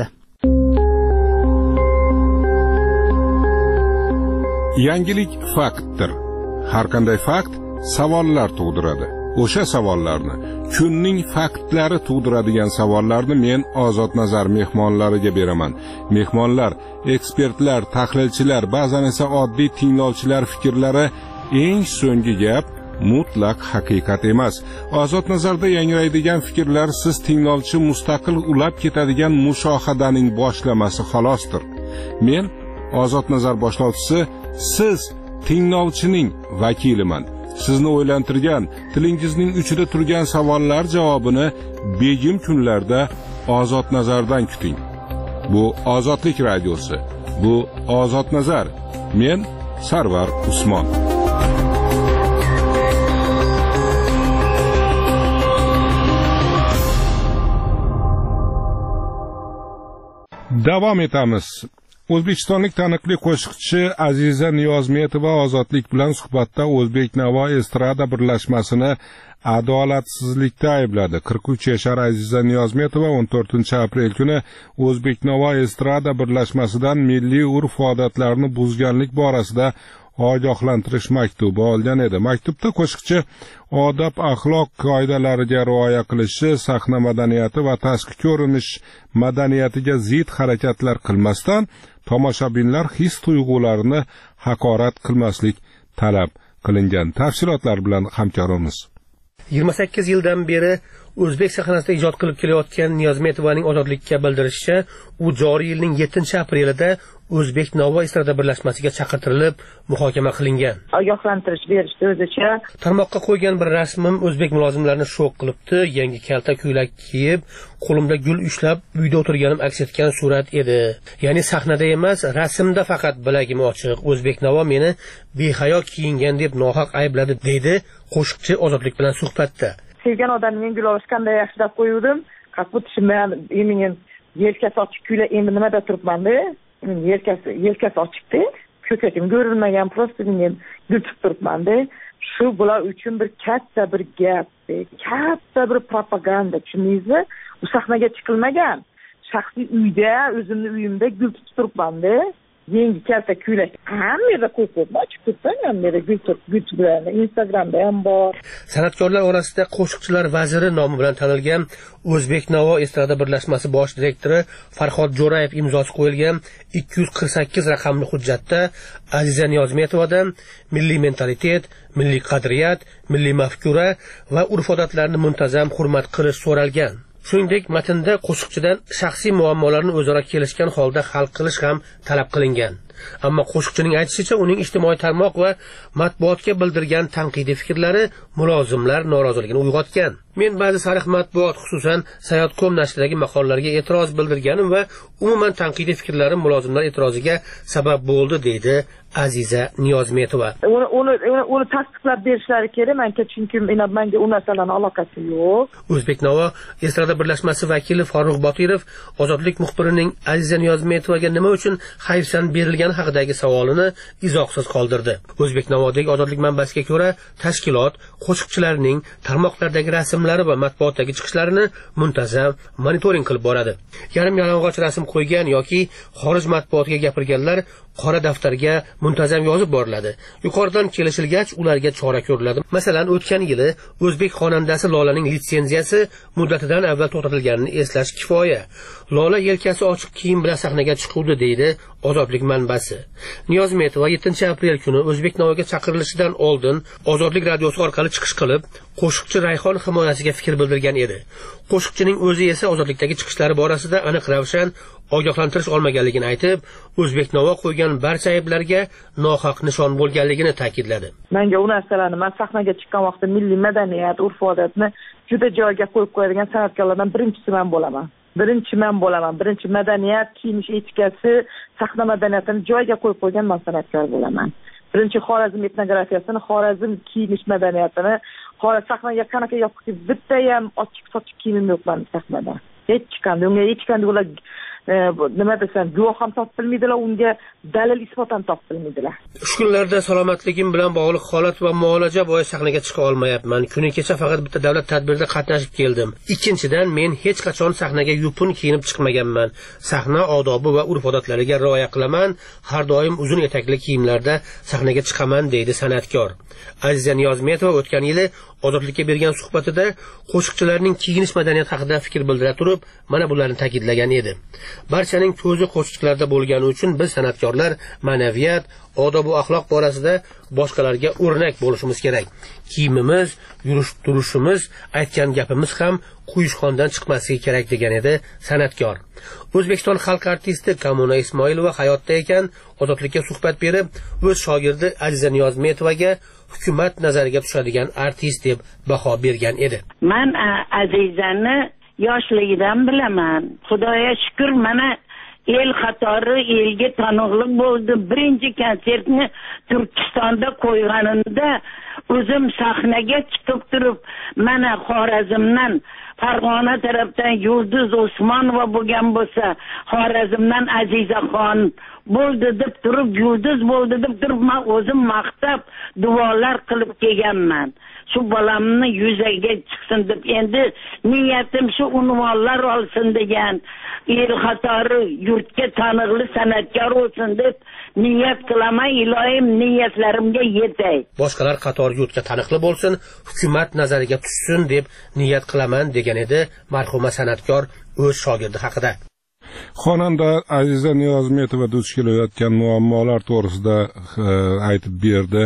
Yangilik faktdir. Har qanday fakt savollar tug'diradi. O'sha savollarni, kunning faktlari tug'diradigan savollarni men Ozod Nazar mehmonlariga beraman. Mehmonlar, ekspertlar, tahlilchilar, ba'zan esa oddiy tinglovchilar fikrlari eng so'nggi gap mutlaq haqiqat emas. Ozod Nazarda yangraydigan fikrlar siz tinglovchi mustaqil ulab ketadigan mushohadaning boshlamasi xolosdir. Men Ozod Nazar boshlovchisi, siz tinglovchining vakiliman. sizni o'ylantirgan, tilingizning uchida turgan savollar javobini begim kunlarda Ozod Nazardan kuting. Bu Ozodlik radiosi. Bu Ozod Nazar. Men Sarvar Usmon. Davom etamiz. O'zbekistonlik taniqli qo'shiqchi Aziza Niyozmetova Ozodlik bilan suhbatda O'zbeknavo estrada birlashmasini adolatsizlikda aybladi. qirq uch yashar Aziza Niyozmetova o'n to'rtinchi aprel kuni O'zbeknavo estrada birlashmasidan milliy urf-odatlarni buzganlik borasida ogohlantirish maktubi olgan edi. Maktubda qo'shiqchi odob axloq qoidalariga rioya qilishi, sahna madaniyati va tashqi ko'rinish madaniyatiga zid harakatlar qilmasdan tomoshabinlar his-tuyg'ularini haqorat qilmaslik talab qilingan. Tafsilotlar bilan hamkorimiz. yigirma sakkiz yildan beri o'zbek sahnasida ijod qilib kelayotgan Niyozmetovaning ozodlikka bildirishicha, u joriy yilning yettinchi aprelida O'zbeknavo estrada birlashmasiga chaqirtirilib, muhokama qilingan. Ogohlantirish berishdi o'zicha. Tarmoqqa qo'ygan bir rasmim o'zbek mulozimlarini shok qilibdi. Yangi kalta ko'ylak kiyib, qo'limda gul ushlab, uyda o'tirganim aks etgan surat edi. Ya'ni sahnada emas, rasmda faqat bilagim ochiq. O'zbeknavo meni behayo kiyingan deb nohaq aybladi, deydi qo'shiqchi Ozodlik bilan suhbatda. Sevgan odamning gul olish qanday yaxshi deb qo'yuvdim. Qattiq tushunmagan, men yelkasi ochiq ko'ylak endi nimada turibman-da? Yelkasi yelkasi ochiqda, ko'krakim ko'rinmagan, prosta men gul tutib turibman-da. Shu bular uchun bir katta bir gap, katta bir propaganda, tushundingizmi? U sahnaga chiqilmagan. Shaxsiy uyda, o'zimning uyimda gul tutib turibman-da. Yangi kalta ko'ylak hamma yerda qo'yib qo'yib ochib turibman, hamma yerda gul tutib bilan Instagramda ham bor. San'atkorlar orasida qo'shiqchilar vaziri nomi bilan tanilgan O'zbeknavo estrada birlashmasi bosh direktori Farhod Jo'rayev imzosi qo'yilgan ikki yuz qirq sakkiz raqamli hujjatda Aziza Niyozmetovadan milliy mentalitet, milliy qadriyat, milliy mafkura va urf-odatlarni muntazam hurmat qilish so'ralgan. Shuningdek, matnda qo'shiqchidan shaxsiy muammolarni o'zaro kelishgan holda hal qilish ham talab qilingan. Ammo qo'shiqchining aytishicha, uning ijtimoiy tarmoq va matbuotga bildirgan tanqidiy fikrlari mulozimlar noroziligini uyg'otgan. Men ba'zi sariq matbuot, xususan Sayot nokta com nashridagi maqolalarga e'tiroz bildirganim va umuman tanqidiy fikrlarim mulozimlar e'tiroziga sabab bo'ldi, deydi Aziza Niyozmetova. Uni uni uni tasdiqlab berishlari kerak, menga, chunki menga u narsalarning aloqasi yo'q. O'zbeknavo estrada birlashmasi vakili Farruh Botirov Ozodlik muxbirining Aziza Niyozmetovaga nima uchun hayfsan berilgani haqidagi savolini izohsiz qoldirdi. O'zbeknavodagi Ozodlik manbasiga ko'ra, tashkilot qo'shiqchilarning tarmoqlardagi rasmlari va matbuotdagi chiqishlarini muntazam monitoring qilib boradi. Yarim yalang'och rasm qo'ygan yoki xorij matbuotiga gapirganlar qora daftarga muntazam yozib boriladi. Yuqoridan kelishilgach, ularga chora ko'riladi. Masalan, o'tgan yili o'zbek xonandasi Lolaning litsenziyasi muddatidan avval to'xtatilganini eslash kifoya. Lola yelkasi ochiq kiyim bilan sahnaga chiquvdi, deydi Ozodlik manbasi. Niyozmetova yettinchi aprel kuni O'zbeknavoga chaqirilishidan oldin Ozodlik radiosi orqali chiqish qilib, qo'shiqchi Rayhon himoyasiga fikr bildirgan edi. Qo'shiqchining o'zi esa Ozodlikdagi chiqishlari borasida aniq ravshan ogohlantirish olmaganligini aytib, O'zbeknavo qo'ygan barcha ayblarga nohaq nishon bo'lganligini ta'kidladi. Menga u narsalarni, men sahnaga chiqqan vaqtda milliy madaniyat, urf-odatni juda joyiga qo'yib qo'yadigan san'atkorlardan birinchisi men bo'laman. Birinchi men bo'laman. Birinchi madaniyat, kiyinish etikasi, sahna madaniyatini joyiga qo'yib qo'ygan men san'atkor bo'laman. Birinchi Xorazm etnografiyasini, Xorazm kiyinish madaniyatini, Xorazm sahnaga qanaqa yopiq, bitta ham ochiq-sochiq kiyimim yo'q men sahnada. Hech qanday, unga hech qanday ular nima desam, guvoh ham topilmaydilar, unga dalil isbot ham topilmaydilar. Shu kunlarda salomatligim bilan bog'liq holat va muolaja bo'yicha sahnaga chiqa olmayapman. Kuni kecha faqat bitta davlat tadbirida qatnashib keldim. Ikkinchidan, men hech qachon sahnaga yupun kiyinib chiqmaganman. Sahna odobi va urf-odatlariga rioya qilaman. Har doim uzun etakli kiyimlarda sahnaga chiqaman, deydi san'atkor. Aziza Niyozmetova o'tgan yili Ozodlikka bergan suhbatida qo'shiqchilarning kiyinish madaniyati haqida fikr bildira turib, mana bularni ta'kidlagan edi. Barchaning ko'zi qo'shiqchilarda bo'lgani uchun biz san'atkorlar ma'naviyat, odob va axloq borasida boshqalarga o'rnak bo'lishimiz kerak. Kiyimimiz, yurish turishimiz, aytgan gapimiz ham quyushqondan chiqmasligi kerak degan edi san'atkor. O'zbekiston xalq artisti Kamuna Ismoilova hayotda ekan Ozodlikka suhbat berib, o'z shogirdi Aziza Niyozmetovaga hukumat nazariga tushadigan artist deb baho bergan edi. Men Azizani yoshligidan bilaman. Xudoga shukr, mana el qatori elga taniqli bo'ldi. Birinchi konsertni Turkistonda qo'yganimda o'zim sahnaga chiqib turib, mana Xorazmdan, Farg'ona tarafdan Yulduz Osmonova bo'lgan bo'lsa, Xorazmdan Azizaxon bo'ldi deb turib, Yulduz bo'ldi deb turib, men o'zim maqtab duolar qilib kelganman. Shu bolamni yuzaga chiqsin deb, endi niyatim shu unvonlar olsin degan, el qatori yurtga taniqli san'atkor bo'lsin deb niyat qilaman. Ilohim niyatlarimga yetay. Boshqalar qatori yurtga taniqli bo'lsin, hukumat nazariga tushsin deb niyat qilaman degan edi marhuma san'atkor o'z shogirdi haqida. Xonanda Aziza Niyozmetova duch kelayotgan muammolar to'g'risida aytib berdi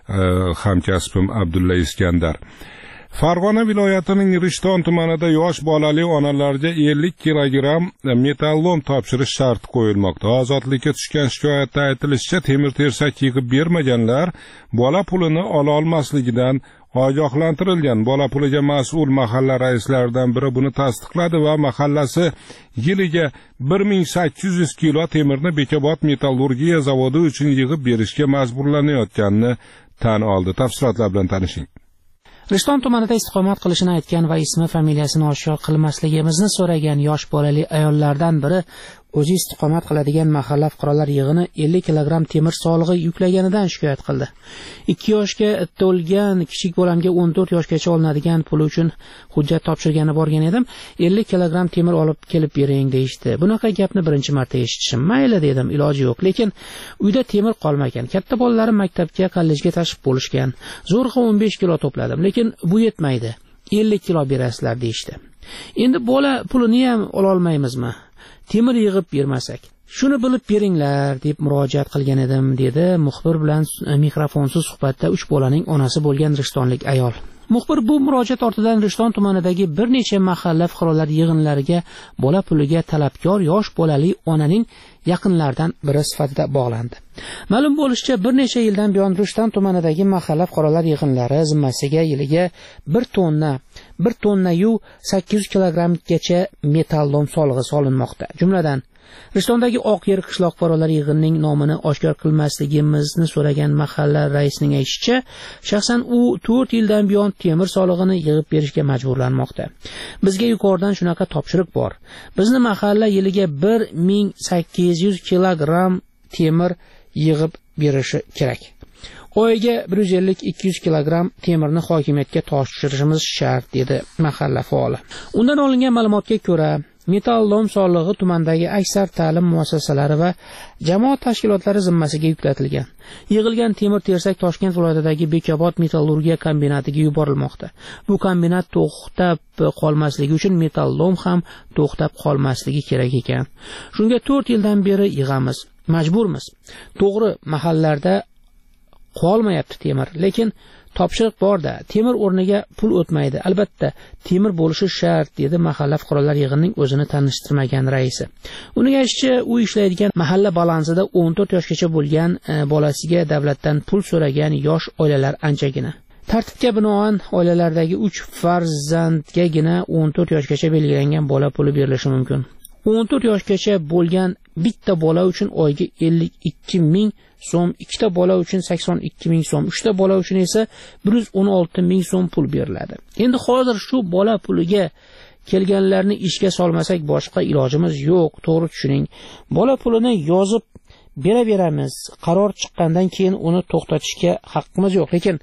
hamkasbim Abdulla Iskandar. Farg'ona viloyatining Rishton tumanida yosh bolali onalarga ellik kilogramm metallom topshirish sharti qo'yilmoqda. Ozodlikka tushgan shikoyatda aytilishicha, temir tersak yig'ib bermaganlar bola pulini ola olmasligidan ogohlantirilgan. Bola puliga mas'ul mahalla raislaridan biri buni tasdiqladi va mahallasi yiliga bir ming sakkiz yuz kilo temirni Bekobod metallurgiya zavodi uchun yig'ib berishga majburlanayotganini tan oldi. Tafsilotlar bilan tanishing. Rishton tumanida istiqomat qilishini aytgan va ismi familiyasini oshkor qilmasligimizni so'ragan yosh bolali ayollardan biri o'zi istiqomat qiladigan mahalla fuqarolar yig'ini ellik kilogramm temir solig'i yuklaganidan shikoyat qildi. ikki yoshga to'lgan kichik bolamga o'n to'rt yoshgacha olinadigan puli uchun hujjat topshirgani borgan edim. ellik kilogramm temir olib kelib bering deyishdi. Bunaqa gapni birinchi marta eshitishim. Mayli dedim, iloji yo'q. Lekin uyda temir qolmagan. Katta bolalarim maktabga, kollejga tashib bo'lishgan. Zo'rg'a o'n besh kilo to'pladim, lekin bu yetmaydi. ellik kilo berasizlar deyishdi. Endi bola pulini ham ola olmaymizmi? Temir yig'ib bermasak. Shuni bilib beringlar deb murojaat qilgan edim, dedi muxbir bilan mikrofonsiz suhbatda uch bolaning onasi bo'lgan rishtonlik ayol. Muxbir bu murojaat ortidan Rishton tumanidagi bir necha mahalla fuqarolar yig'inlariga bola puliga talabkor yosh bolali onaning yaqinlaridan biri sifatida bog'landi. Ma'lum bo'lishicha, bir necha yildan buyon Rishton tumanidagi mahalla fuqarolar yig'inlari zimmasiga yiliga bir tonna, bir tonna yu sakkiz yuz kilogrammgacha metallom solig'i solinmoqda. Jumladan Rishtondagi Oq yer qishloq fuqarolar yig'inining nomini oshkor qilmasligimizni so'ragan mahalla raisining aytishicha, shaxsan u to'rt yildan buyon temir solig'ini yig'ib berishga majburlanmoqda. Bizga yuqoridan shunaqa topshiriq bor. Bizni mahalla yiliga bir ming sakkiz yuz kilogramm temir yig'ib berishi kerak. Oyiga bir yuz ellik ikki yuz kilogramm temirni hokimiyatga topshirishimiz shart, dedi mahalla faoli. Undan olingan ma'lumotga ko'ra, metallom solig'i tumandagi aksar ta'lim muassasalari va jamoat tashkilotlari zimmasiga yuklatilgan. Yig'ilgan temir tersak Toshkent viloyatidagi Bekobod metallurgiya kombinatiga yuborilmoqda. Bu kombinat to'xtab qolmasligi uchun metallom ham to'xtab qolmasligi kerak ekan. Shunga to'rt yildan beri yig'amiz, majburmiz. To'g'ri, mahallarda qolmayapti temir, lekin topshiriq borda, temir o'rniga pul o'tmaydi. Albatta, temir bo'lishi shart, dedi mahalla fuqarolar yig'inining o'zini tanishtirmagan raisi. Uning aytishicha, u ishlaydigan mahalla balansida o'n to'rt yoshgacha bo'lgan bolasiga davlatdan pul so'ragan yosh oilalar anchagina. Tartibga binoan oilalardagi uch farzandgagina o'n to'rt yoshgacha belgilangan bola puli berilishi mumkin. o'n to'rt yoshgacha bo'lgan bitta bola uchun oyga ellik ikki ming so'm, ikkita bola uchun sakson ikki ming so'm, uchta bola uchun esa bir yuz o'n olti ming so'm pul beriladi. Endi hozir shu bola puliga kelganlarni ishga solmasak boshqa ilojimiz yo'q, to'g'ri tushuning. Bola pulini yozib beraveramiz. Qaror chiqqandan keyin uni to'xtatishga haqqimiz yo'q, lekin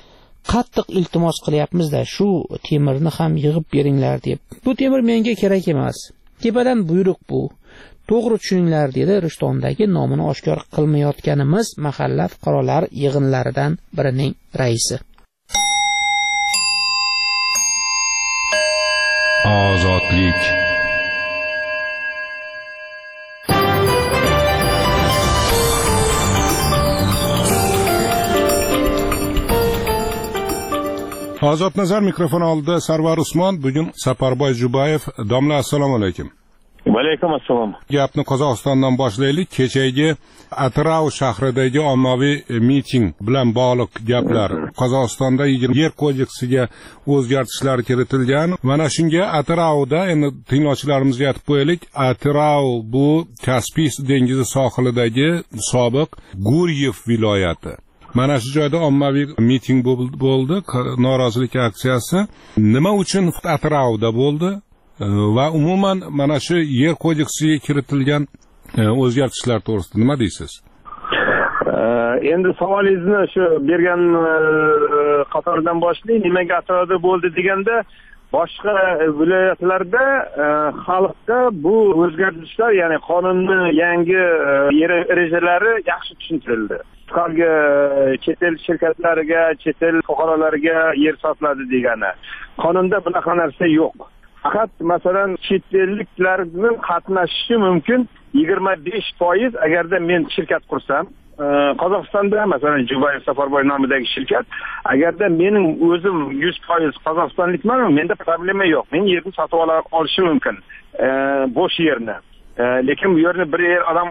qattiq iltimos qilyapmiz-da, shu temirni ham yig'ib beringlar deb. Bu temir menga kerak emas. Tepadan buyruq bu. To'g'ri tushuninglar, dedi Rishtondagi nomini oshkor qilmayotganimiz mahalla fuqarolar yig'inlaridan birining raisi. Ozodlik. Ozod Nazar mikrofon oldida Sarvar Usmon, bugun Saparboy Jubayev. Domla, assalomu alaykum. Va alaykum assalom. Gapni Qozog'istondan boshlaylik. Kechagi Atrau shahridagi ommaviy miting bilan bog'liq gaplar. Qozog'istonda yer kodeksiga o'zgartishlar kiritilgan. Mana shunga Atrauda, endi tinglovchilarimizga aytib qo'yaylik, Atrau bu Kaspiy dengizi sohilidagi sobiq Guryev viloyati. Mana shu joyda ommaviy miting bo'ldi, norozilik aksiyasi. Nima uchun Atrauda bo'ldi? Va umuman mana shu yer kodeksiga kiritilgan o'zgartishlar to'g'risida nima deysiz? Endi savolingizni shu bergan qatoridan boshlayman. Nimaga Atrauda bo'ldi deganda, boshqa viloyatlarda xalqqa bu o'zgartishlar, ya'ni qonunni yangi erejalari yaxshi tushuntirildi. Xalqga chet el shirkatlariga, chet el fuqarolariga yer sotiladi degani. Qonunda bunaqa narsa yo'q. Faqat masalan chet elliklarni qatnashishi mumkin yigirma besh foiz agarda men shirkat qursam, Qozog'istonda masalan Jubayev Safarboy nomidagi shirkat, agarda mening o'zim yuz foiz qozog'istonlikman, menda problema yo'q. Men yerni sotib olishim mumkin, bo'sh yerni. Lekin bu yerni bir yer odam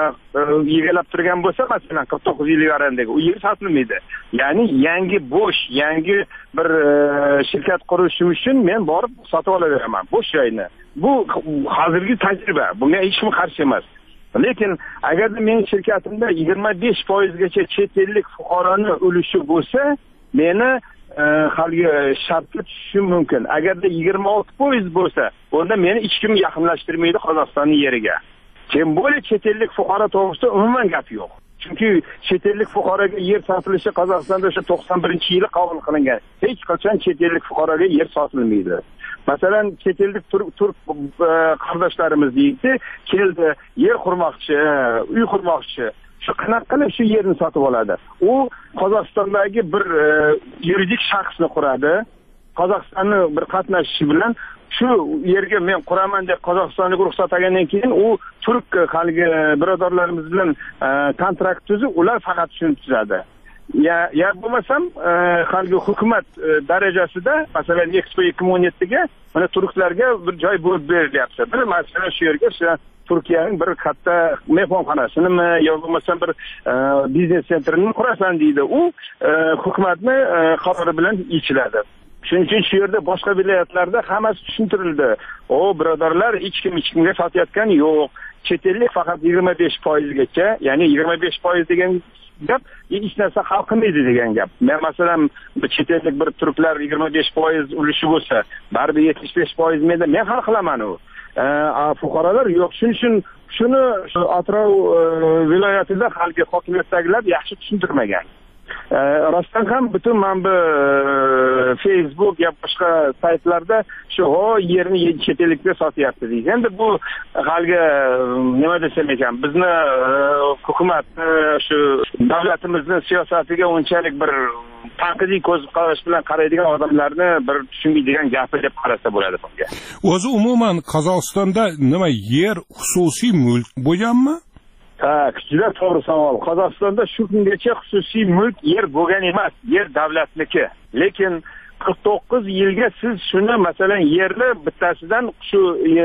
egallab turgan bo'lsa, masalan qirq to'qqiz yillik arandaga, u yer sotilmaydi. Ya'ni yangi bo'sh, yangi bir shirkat qurishim uchun men borib sotib olaveraman bo'sh joyni. Bu hozirgi tajriba, bunga hech kim qarshi emas. Lekin agarda mening shirkatimda yigirma besh foiz gacha chet ellik fuqaroni ulushi bo'lsa, meni halgi shartga tushishim mumkin. Agarda yigirma olti foiz bo'lsa, unda meni hech kim yaqinlashtirmaydi Qozog'istonning yeriga. Kim bo'li chet ellik fuqaro to'g'risida umuman gap yo'q. Chunki chet ellik fuqaroga yer sotilishi Qozog'istonda o'sha to'qson birinchi yili qabul qilingan. Hech qachon chet ellik fuqaroga yer sotilmaydi. Masalan, chet ellik turk qardoshlarimiz deydi, keldi, yer qurmoqchi, uy qurmoqchi. Shu qanaqa qilib shu yerni sotib oladi? U Qozog'istondagi bir yuridik shaxsni quradi. Qozog'istonning bir qatnashishi bilan shu yerga men quraman deb Qozog'istonga ruxsat olgandan keyin u turk haligi birodarlarimiz bilan kontrakt tuzib, ular faqat shuni tuzadi. Ya ya bo'lmasam haligi hukumat darajasida masalan Expo ikki ming o'n yetti ga mana turklarga bir joy bo'lib berilyapti. Bir masalan shu yerga shu Turkiyaning bir katta mehmonxonasinimi yo bo'lmasam bir biznes sentrini qurasan deydi. U hukumatning qarori bilan yechiladi. Shuning uchun shu yerda boshqa viloyatlarda hammasi tushuntirildi. O birodarlar, hech kim hech kimga sotayotgani yo'q. Chet ellik faqat yigirma besh foiz gacha, ya'ni yigirma besh foiz degan gap hech narsa hal qilmaydi degan gap. Men masalan chet ellik bir turklar yigirma besh foiz ulushi bo'lsa, baribir yetmish besh foiz menda men hal qilaman u. Fuqarolar yo'q. Shuning uchun shuni Atrau viloyatida xalqga hokimiyatdagilar yaxshi tushuntirmagan. Rostdan ham butun mana bu Facebook ya boshqa saytlarda shu ho yerni chet ellikka sotyapti deydi. Endi bu xalqga nima desam ekan, bizni hukumat shu davlatimizning siyosatiga unchalik bir tanqidiy ko'z qarash bilan qaraydigan odamlarni bir tushunmaydigan gapi deb qarasa bo'ladi bunga. O'zi umuman Qozog'istonda nima yer xususiy mulk bo'lganmi? Ha, juda to'g'ri savol. Qozog'istonda shu kungacha xususiy mulk yer bo'lgan emas, yer davlatniki. Lekin qirq to'qqiz yilga siz shuni masalan yerni bittasidan shu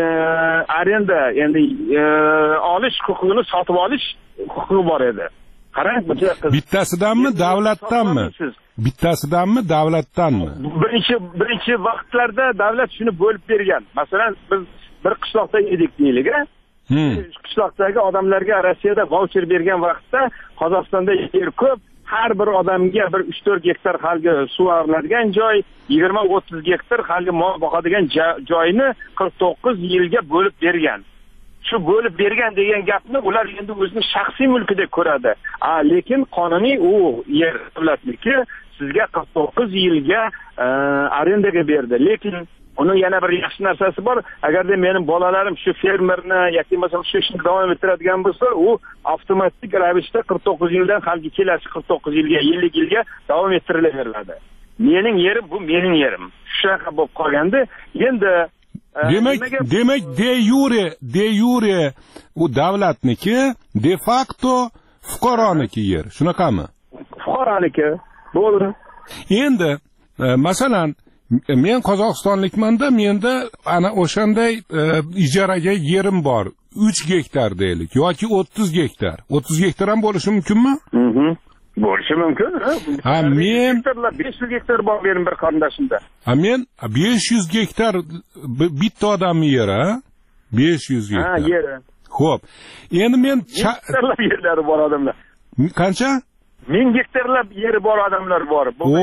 arenda, endi olish huquqini sotib olish huquqi bor edi. Qarang, bittasidanmi, davlatdanmi? Bittasidanmi, davlatdanmi? Birinchi birinchi vaqtlarda davlat shuni bo'lib bergan. Masalan, biz bir qishloqda edik deylik, a? Qishloqdagi odamlarga Rossiyada voucher bergan vaqtda Qozog'istonda yer ko'p, har bir odamga bir uch to'rt gektar xalqi sug'oriladigan joy, yigirma o'ttiz gektar xalqi mol boqadigan joyni qirq to'qqiz yilga bo'lib bergan. Shu bo'lib bergan degan gapni ular endi o'zining shaxsiy mulki deb ko'radi. A lekin qonuniy u yer davlatniki, sizga qirq to'qqiz yilga arendaga berdi. Lekin uni yana bir yaxshi narsasi bor. Agarda mening bolalarim shu fermerni yoki masalan shu ishni davom ettiradigan bo'lsa, u avtomatik ravishda qirq to'qqiz yildan xalqi kelasi qirq to'qqiz yilga, ellik yilga davom ettirilaveradi. Mening yerim bu mening yerim. Shunaqa bo'lib qolganda, endi demak, demak de yure, de yure u davlatniki, de facto fuqaroniki yer. Shunaqami? Fuqaroniki. Bo'ldi. Endi e, masalan men qozog'istonlikmanda, menda ana o'shanday e, ijaraga yerim bor, uch gektar deylik yoki o'ttiz gektar. o'ttiz gektar ham bo'lishi mumkinmi? Mhm. Bo'lishi mumkin. Ha, men besh yuz gektar bor benim bir qarindashimda. Ha, men besh yuz gektar bitta odamning yeri, ha? besh yuz gektar. Ha, yeri. Xo'p. Endi men gektarlab yerlari bor odamlar. Qancha? ming gektarlab yeri bor odamlar bor.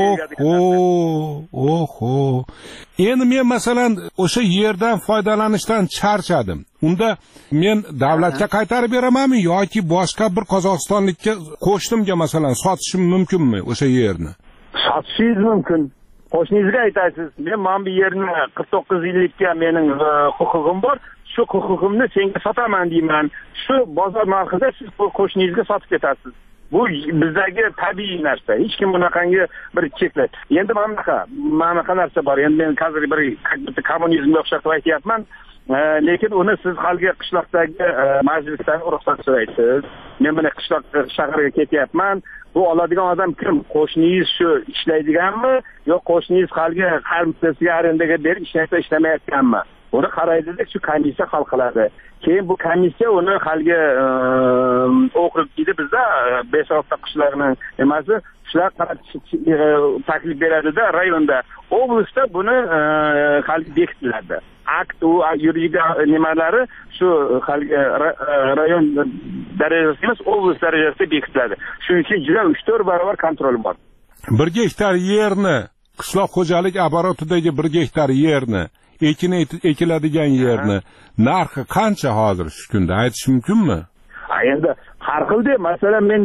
Oho, oho. Endi men masalan o'sha yerdan foydalanishdan charchadim. Unda men davlatga qaytarib beramanmi yoki boshqa bir qozog'istonlikka qo'shnimga masalan sotishim mumkinmi o'sha yerni? Sotishingiz mumkin. Qo'shningizga aytasiz, men mana bu yerni qirq to'qqiz yillikka mening huquqim bor. Shu huquqimni senga sotaman deyman. Shu bozor narxida siz qo'shningizga sotib ketasiz. Bu bizdagi tabiiy narsa. Hech kim bunaqangi bir cheklaydi. Endi mana bunaqa, mana bunaqa narsa bor. Endi men hozir bir kommunizmga o'xshatib aytyapman. Lekin uni siz halgi qishloqdagi majlisdan ruxsat so'raysiz. Men buni qishloq shaharga ketyapman. Bu oladigan odam kim? Qo'shningiz shu ishlaydiganmi yo qo'shningiz halgi qarmisiga arendaga berib ishlaysa ishlamayotganmi? Uni qaraydi-da, shu komissiya hal qiladi. Keyin bu komissiya uni halgi okrug deydi bizda besh-olti qishlarning emasi, shular qarab taklif beradi-da rayonda. Oblastda buni halgi bekitiladi. Akt u yuridik nimalari shu halgi rayon darajasida emas, oblast darajasida bekitiladi. Shuning uchun juda uch to'rt barobar kontrol bor. bir gektar yerni, qishloq xo'jalik оборотidagi bir gektar yerni, ekin ekiladigan yerni narxi qancha hozir shu kunda aytish mumkinmi? Ha, endi har xilda, masalan men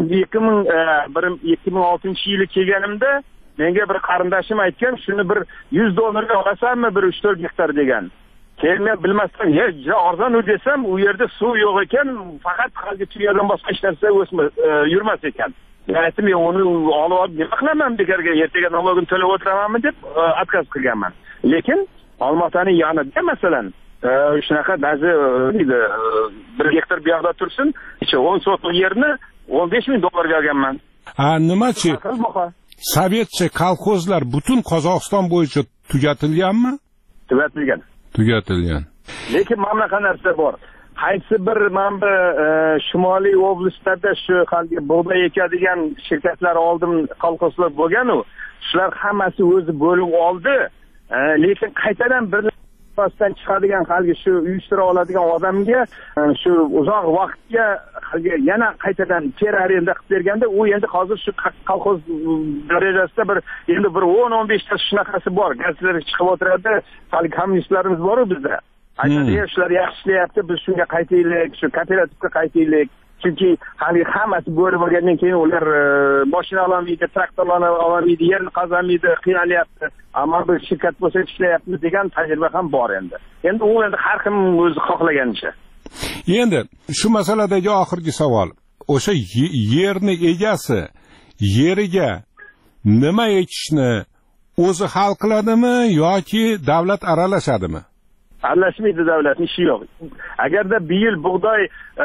ikki ming oltinchi yili kelganimda menga bir qarindashim aytgan, shuni bir yuz dollarga olasanmi bir uch to'rt gektar degan. Keyin men bilmasdan, "Ye, juda arzon u" desam, u yerda suv yo'q ekan, faqat halgi tuyadan boshqa hech narsa o'smas, yurmas ekan. Aytdim, "Men uni olib olib nima qilaman bekarga, ertaga налогini to'lab o'tiramanmi" deb отказ qilganman. Lekin Olmaotaning yonida masalan shunaqa ba'zi deydi bir gektar bu yoqda tursin, ichi o'n sotlik yerni o'n besh ming dollarga olganman. Ha, nimachi? Sovetcha kolxozlar butun Qozog'iston bo'yicha tugatilganmi? Tugatilgan. Tugatilgan. Lekin mana bunaqa narsa bor. Qaysi bir mana Shimoliy oblastlarda shu halgi bug'doy ekadigan shirkatlar oldim kolxozlar bo'lgan-u, shular hammasi o'zi bo'lib oldi. Lekin qaytadan bir postdan chiqadigan halgi shu uyushtira oladigan odamga shu uzoq vaqtga halgi yana qaytadan ter arenda qilib berganda, u endi hozir shu kolxoz darajasida bir endi bir o'n o'n besh ta shunaqasi bor. Gazlar chiqib o'tiradi, halgi kommunistlarimiz bor-ku bizda. Aytadi, shular yaxshi ishlayapti, biz shunga qaytaylik, shu kooperativga qaytaylik. Chunki hali hammasi bo'lib bo'lgandan keyin ular mashina ololmaydi, traktorlarni ololmaydi, yerni qazamaydi, qiynalyapti. Ammo bir shirkat bo'lsa ishlayapti degan tajriba ham bor endi. Endi u endi har kim o'zi xohlaganicha. Endi shu masaladagi oxirgi savol. O'sha yerni egasi yeriga nima ekishni o'zi hal qiladimi yoki davlat aralashadimi? Aralashmaydi, davlatning ishi yo'q. Agarda bir yil bug'doy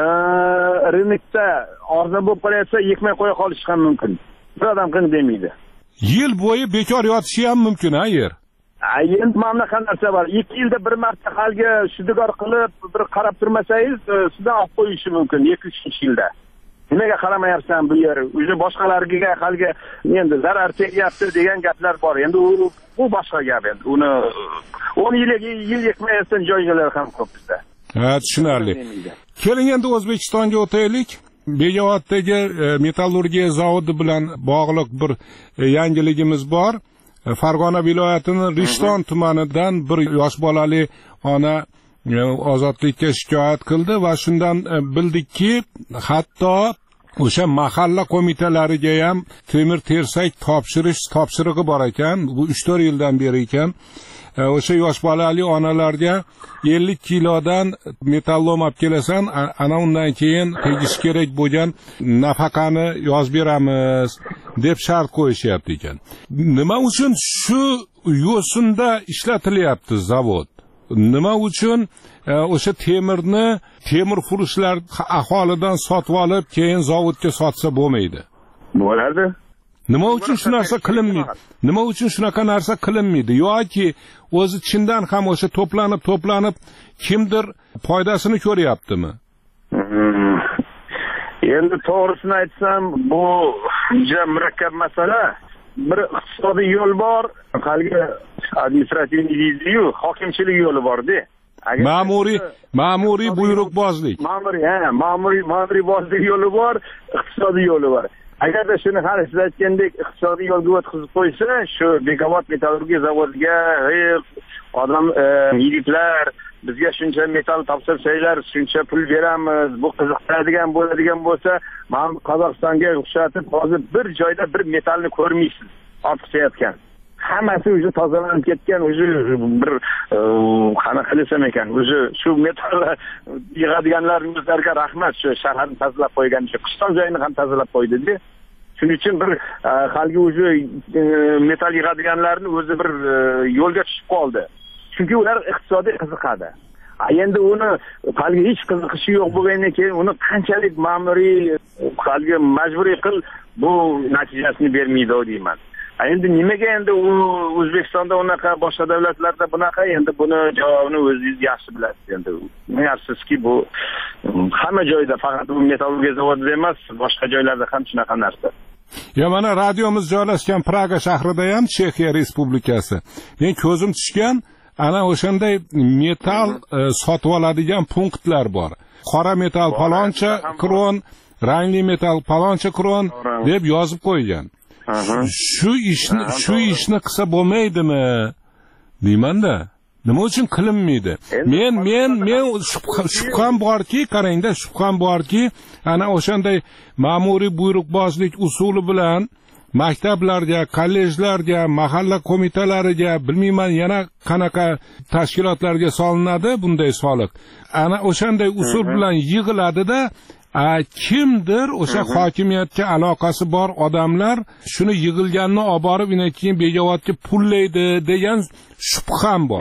rinokda arzon bo'lib qolayotsa, yekmay qo'ya qolish ham mumkin. Bir odam qilib demaydi. Yil bo'yi bekor yotishi ham mumkin, ha yer. Endi mana bunaqa narsa bor. ikki yilda bir marta halga shudgor qilib, bir qarab turmasangiz, sizdan olib qo'yishi mumkin ikki uch yilda. Nimaga qaramayapsan bu yer? O'zi boshqalarga halga endi zarar tegyapti degan gaplar bor. Endi u bu boshqa gap endi. Uni o'n yilga yil ekmayotgan joylar ham ko'p bizda. Ha, tushunarli. Keling endi O'zbekistonga o'taylik. Begovatdagi metallurgiya zavodi bilan bog'liq bir yangiligimiz bor. Farg'ona viloyatining Rishton tumanidan bir yosh bolali ona ozodlikka shikoyat qildi va shundan bildikki, hatto o'sha mahalla qo'mitalariga ham temir tersak topshirish topshirig'i bor ekan. Bu uch to'rt yildan beri ekan. O'sha yosh bolali onalarga ellik kilodan metallom olib kelasan, ana undan keyin tegish kerak bo'lgan nafaqani yozib beramiz deb shart qo'yishyapti ekan. Nima uchun shu yo'sinda ishlatilyapti zavod? Nima uchun o'sha temirni temir furushlar aholidan sotib olib, keyin zavodga sotsa bo'lmaydi? Bo'ladi. nima uchun shu narsa qilinmaydi? Nima uchun shunaqa narsa qilinmaydi? yoki o'zi chindan ham o'sha to'planib to'planib kimdir foydasini ko'ryaptimi? Endi to'g'risini aytsam, bu juda murakkab masala. Bir iqtisodiy yo'l bor, haligi administrativniy deydi-yu, hokimchilik yo'li bor-da. Ma'muriy, ma'muriy buyruqbozlik. Ma'muriy, ha, ma'muriy, ma'muriy bozlik yo'li bor, iqtisodiy yo'li bor. Agarda shuni hali siz aytgandek iqtisodiy yo'lga o'tkazib qo'ysa, shu Bekobod metallurgiya zavodiga odam yigitlar bizga shuncha metal topshirsanglar, shuncha pul beramiz, bu qiziqadigan bo'ladigan bo'lsa, men Qozog'istonga o'xshatib hozir bir joyda bir metalni ko'rmaysiz, ortiqchayotgan. Hammasi o'zi tozalanib ketgan, o'zi bir qanaqa desam ekan, o'zi shu metalni yig'adiganlarimizlarga rahmat, shu shaharni tozalab qo'ygan, shu qishton joyini ham tozalab qo'ydi-da. Shuning uchun bir xalqi o'zi metal yig'adiganlarni o'zi bir yo'lga tushib qoldi. Chunki ular iqtisodiy qiziqadi. Endi uni xalqi hech qiziqishi yo'q bo'lgandan keyin uni qanchalik ma'muriy xalqi majburiy qil, bu natijasini bermaydi deyman. Endi nimaga endi u O'zbekistonda unaqa, boshqa davlatlarda bunaqa, endi buni javobini o'zingiz yaxshi bilasiz. Endi bilasizki, bu hamma joyda, faqat bu metallurgiya zavodida emas, boshqa joylarda ham shunaqa narsa. Ya mana radiomiz joylashgan Praga shahrida ham Chexiya Respublikasi. Men ko'zim tushgan ana o'shanday metal e, sotib oladigan punktlar bor. Qora metal paloncha kron, rangli metal paloncha kron deb yozib qo'ygan. Shu ishni shu ishni qilsa bo'lmaydimi deymanda? Nima uchun qilinmaydi? Men men men shubham borki, qarangda, shubham borki, ana o'shanday ma'muriy buyruqbozlik usuli bilan maktablarga, kollejlarga, mahalla qo'mitalariga, bilmayman yana qanaqa tashkilotlarga solinadi bunday soliq. Ana o'shanday usul bilan yig'iladi-da, kimdir o'sha hokimiyatga aloqasi bor odamlar shuni yig'ilganini olib borib, undan keyin Begovodga pullaydi degan shubham bor.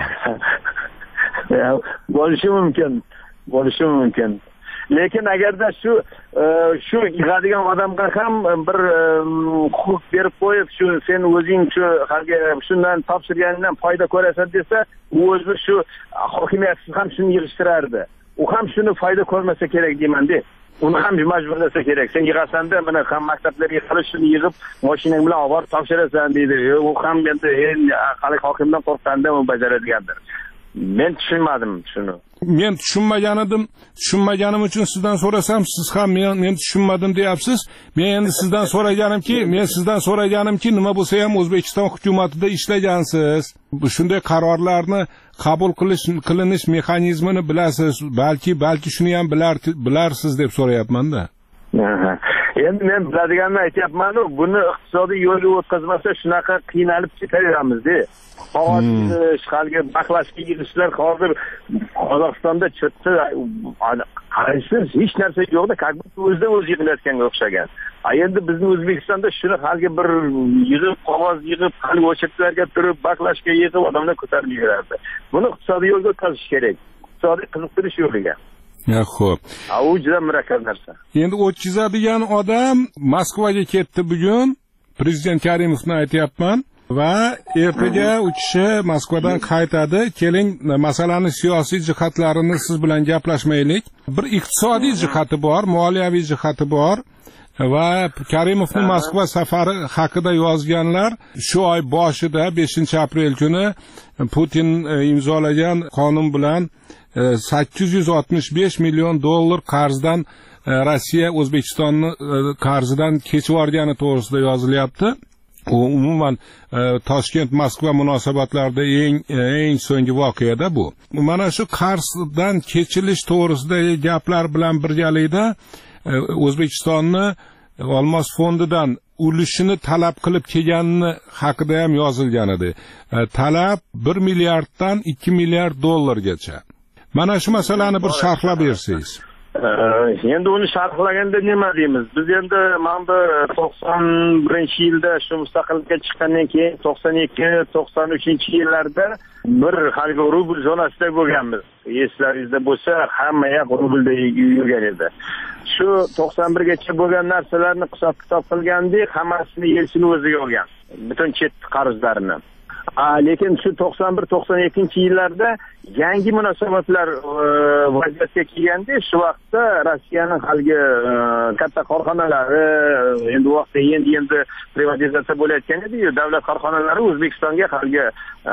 Bo'lishi mumkin, bo'lishi mumkin. Lekin agarda shu shu yig'adigan odamga ham bir huquq berib qo'yib, shu sen o'zing shu xalqga shundan topshirganingdan foyda ko'rasan desa, u o'zi shu hokimiyatsiz ham shuni yig'ishtirardi. U ham shuni foyda ko'rmasa kerak deyman-da. Uni ham majburlasa kerak. Sen yig'asan-da, mana ham maktablarga qilib shuni yig'ib, mashinang bilan olib borib topshirasan deydi. U ham endi xalq hokimdan qo'rqqanda uni bajaradigandir. Men tushunmadim shuni. Men tushunmagan edim. Tushunmaganim uchun sizdan so'rasam, siz ham men men tushunmadim deyapsiz. Men endi sizdan so'raganimki, men sizdan so'raganimki, nima bo'lsa ham O'zbekiston hukumatida ishlagansiz. Bu shunday qarorlarni qabul qilish qilinish mexanizmini bilasiz. Balki balki shuni ham bilar bilarsiz deb so'rayapman-da. Endi men biladiganimni aytyapman-ku, buni iqtisodiy yo'lga o'tkazmasa shunaqa qiynalib ketaveramiz-da. Hozir xalqga baqlashga yig'ishlar hozir Qozog'istonda chetda qaraysiz, hech narsa yo'qda, как-будто o'zida o'zi yig'ilayotganga o'xshagan. Endi bizning O'zbekistonda shuni xalqga bir yig'ib, qog'oz yig'ib, xalq o'chirtlarga turib, baqlashga yig'ib, odamlar ko'tarib yurardi. Buni iqtisodiy yo'lga o'tkazish kerak. Iqtisodiy qiziqtirish yo'liga. Ya xo'p. U juda murakkab narsa. Endi o'tkazadigan odam Moskvaga ketdi bugun. Prezident Karimovni aytyapman. Va ertaga u kishi Moskvadan qaytadi. Keling, masalaning siyosiy jihatlarini siz bilan gaplashmaylik. Bir iqtisodiy jihati bor, moliyaviy jihati bor. Va Karimovning Moskva safari haqida yozganlar shu oy boshida beshinchi aprel kuni Putin imzolagan qonun bilan sakkiz yuz oltmish besh million dollar qarzdan Rossiya O'zbekistonni qarzidan kechib yuborgani to'g'risida yozilyapti. U umuman Toshkent Moskva munosabatlarida eng eng so'nggi voqeada bu. Mana shu qarzdan kechilish to'g'risidagi gaplar bilan birgalikda O'zbekistonni Olmos fondidan ulushini talab qilib kelganini haqida ham yozilgan edi. Talab bir milliarddan ikki milliard dollargacha. Mana shu masalani bir sharhlab bersangiz. Endi uni sharhlaganda nima deymiz? Biz endi mana bu to'qson birinchi yilda shu mustaqillikka chiqqandan keyin to'qson ikki to'qson uchinchi yillarda bir xalq rubl zonasida bo'lganmiz. Eslaringizda bo'lsa, hamma yoq rublda yurgan edi. shu to'qson birgacha bo'lgan narsalarni hisob kitob qilgandek hammasini Yelsin o'ziga olgan, butun chet qarzlarini. Lekin shu to'qson bir to'qson ikkinchi yillarda yangi munosabatlar vaziyatga kelganda, shu vaqtda Rossiyaning haligi katta korxonalari endi vaqtda endi endi privatizatsiya bo'layotgan edi-yu, davlat korxonalari O'zbekistonga haligi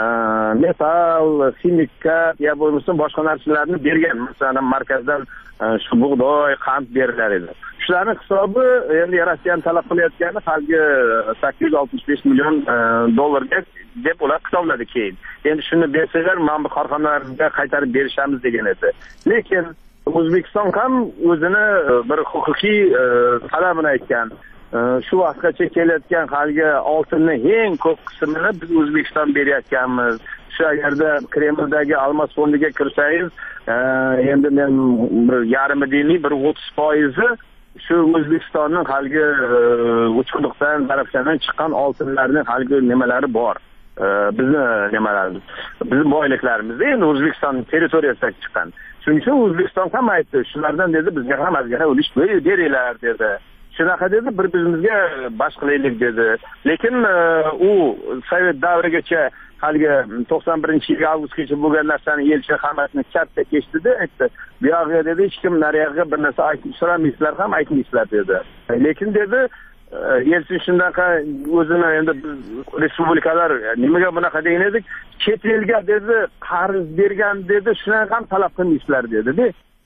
metal, ximikat ya bo'lmasa boshqa narsalarni bergan. Masalan, markazdan shu bug'doy, qand berilar edi. Shularning hisobi endi Rossiyani talab qilayotgani haligi sakkiz yuz oltmish besh million dollarga deb ular hisobladi keyin. Endi shuni bersalar, mana bu korxonalarga qaytarib berishamiz degan edi. Lekin O'zbekiston ham o'zini bir huquqiy talabini aytgan. Shu vaqtgacha kelayotgan haligi oltinni eng ko'p qismini biz O'zbekiston berayotganmiz. Shu agarda Kremldagi almos fondiga kirsangiz, endi men bir yarmi deylik, bir o'ttiz foizi shu O'zbekistonning haligi uchiqliqdan, Zarafshondan chiqqan oltinlarning haligi nimalari bor. Bizni nimalarimiz, bizim boyliklarimiz endi O'zbekiston territoriyasidan chiqqan. Shuning uchun O'zbekiston ham aytdi, shulardan dedi bizga ham ozgina ulush beringlar dedi. Shunaqa dedi, bir-birimizga bosh qilaylik dedi. Lekin u Sovet davrigacha haligi to'qson birinchi yil avgustgacha bo'lgan narsani Yelsin hammasini katta kechdi-da, aytdi. Bu yoqqa dedi, hech kim naryoqqa bir narsa aytib so'ramaysizlar ham aytmaysizlar dedi. Lekin dedi, Yelsin shunaqa o'zini endi respublikalar nimaga bunaqa degan edik, chet elga dedi qarz bergan dedi, shuni ham talab qilmaysizlar dedi-da.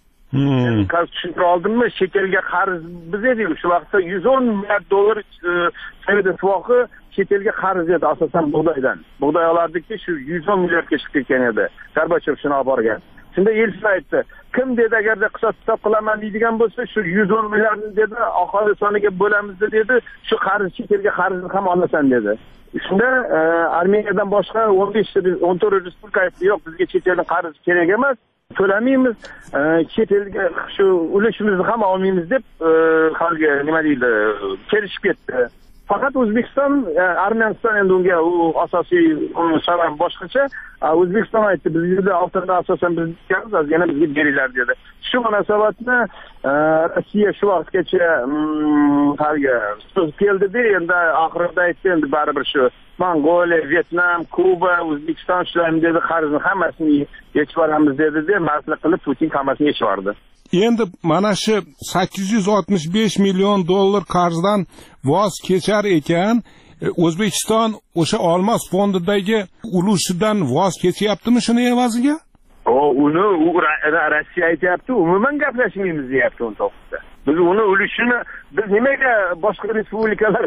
Hmm. Qarz tushuntirib oldimmi? Chet elga qarz biz edik shu vaqtda yuz o'n milliard dollar Sovet ittifoqi chet elga qarz edi, asosan bug'doydan. Bug'doy olardikki, shu yuz o'n milliardga chiqib ketgan edi. Gorbachev shuni olib borgan. Shunda Yelsin aytdi, kim dedi agarda hisob kitob qilaman deydigan bo'lsa, shu yuz o'n milliardni dedi aholi soniga bo'lamiz dedi, shu qarz chet elga qarzni ham olasan dedi. Shunda Armeniyadan boshqa o'n besh o'n to'rt respublika aytdi, yo'q, bizga chet eldan qarz kerak emas, to'lamaymiz, chet elga shu ulushimizni ham olmaymiz deb haligi nima deydi, kelishib ketdi. Faqat O'zbekiston, Armaniston endi unga u asosiy sabab boshqacha. O'zbekiston aytdi, bizda oltinda asosan biz beramiz, yana bizga beringlar dedi. Shu munosabatni Rossiya shu vaqtgacha haligi so'z keldi-da, endi oxirida aytdi, endi baribir shu Mongoliya, Vyetnam, Kuba, O'zbekiston shularni dedi qarzni hammasini yechib yuboramiz dedi-da, maslahat qilib Putin hammasini yechib yubordi. Endi mana shu sakkiz yuz oltmish besh million dollar qarzdan voz kechar ekan, O'zbekiston o'sha olmos fondidagi ulushidan voz kechyaptimi shuni evaziga? O, uni Rossiya aytayapti, umuman gaplashmaymiz deyapti o'n to'qqizda. Biz uni ulushini biz nimaga boshqa respublikalar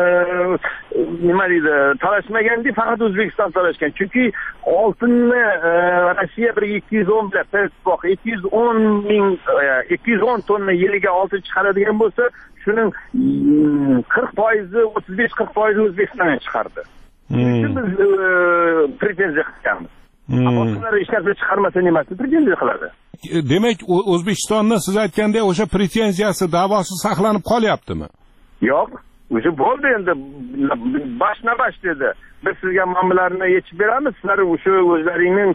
nima deydi, talashmaganda faqat O'zbekiston talashgan. Chunki oltinni Rossiya bir ikki yuz o'n bilan ikki yuz o'n ming ikki yuz o'n tonna yiliga oltin chiqaradigan bo'lsa, shuning qirq foizi, o'ttiz besh qirq foizi O'zbekistonga chiqardi. Biz pretenziya qilganmiz. Boshqalar hech narsa chiqarmasa nimasini pretenziya qiladi? Demak, O'zbekistonni siz aytgandek o'sha pretenziyasi, da'vosi saqlanib qolyaptimi? Yo'q, o'sha bo'ldi endi boshna-bosh dedi. Biz sizga muammolarni yechib beramiz, sizlar o'sha o'zlaringning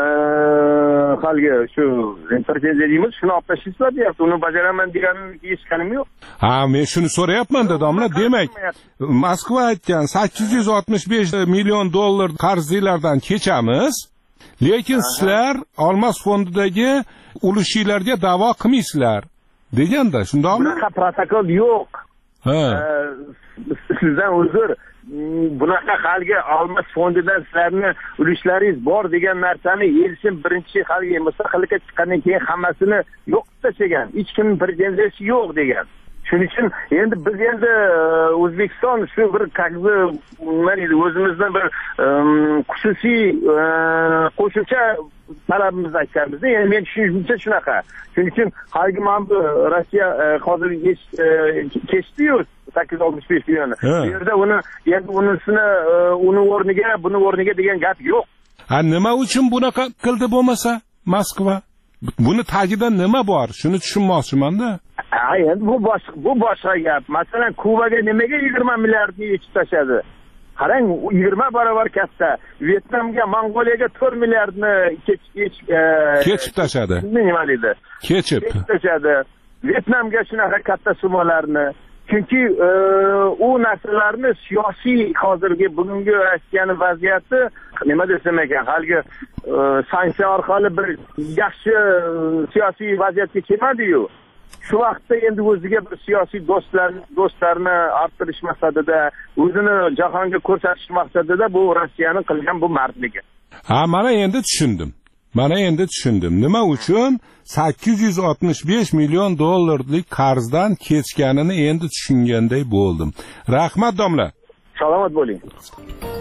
haligi shu pretenziya deymiz, shuni olib tashlaysizlar deyapti. Uni bajaraman deganini eshitganim yo'q. Ha, men shuni so'rayapman-da, domla. Demak, Moskva aytgan sakkiz yuz oltmish besh million dollar qarzlardan kechamiz. Lekin sizlar olmos fondidagi ulushinglarga da'vo qilmaysizlar deganda, shundaqmi? Bunaqa protokol yo'q. Ha. Sizdan uzr, bunaqa haligi olmos fondidan sizlarni ulushlaringiz bor degan narsani Yelsin birinchi haligi mustaqillikka chiqqandan keyin hammasini yo'q tashlagan. Hech kimning pretenziyasi yo'q degan. Shuning uchun endi biz endi O'zbekiston shu bir kagzi nima deydi, o'zimizdan bir xususiy qo'shimcha talabimizni aytganmiz. Endi men tushunishimcha shunaqa. Shuning uchun haligi mana bu Rossiya hozir kechdi-yu sakkiz yuz oltmish besh million. Bu yerda uni endi unisini uni o'rniga, buni o'rniga degan gap yo'q. Ha, nima uchun bunaqa qildi bo'lmasa Moskva? Buni tagida nima bor? Shuni tushunmoqchiman-da. Ha, endi bu boshqa bu boshqa gap. Masalan, Kubaga nimaga yigirma milliardni yechib tashladi? Qarang, yigirma barobar katta. Vyetnamga, Mongoliyaga to'rt milliardni kechib kechib tashladi. Nima deydi? Kechib tashladi. Vyetnamga shunaqa katta summalarni, chunki u narsalarni siyosiy hozirgi bugungi Rossiyani vaziyati nima desam ekan, haligi sanksiya orqali bir yaxshi siyosiy vaziyatga kelmadi-yu. Shu vaqtda endi o'ziga bir siyosiy do'stlar do'stlarni orttirish maqsadida, o'zini jahonga ko'rsatish maqsadida bu Rossiyaning qilgan bu mardligi. Ha, mana endi tushundim. Mana endi tushundim. Nima uchun sakkiz yuz oltmish besh million dollarlik qarzdan kechganini endi tushunganday bo'ldim. Rahmat domla. Salomat bo'ling.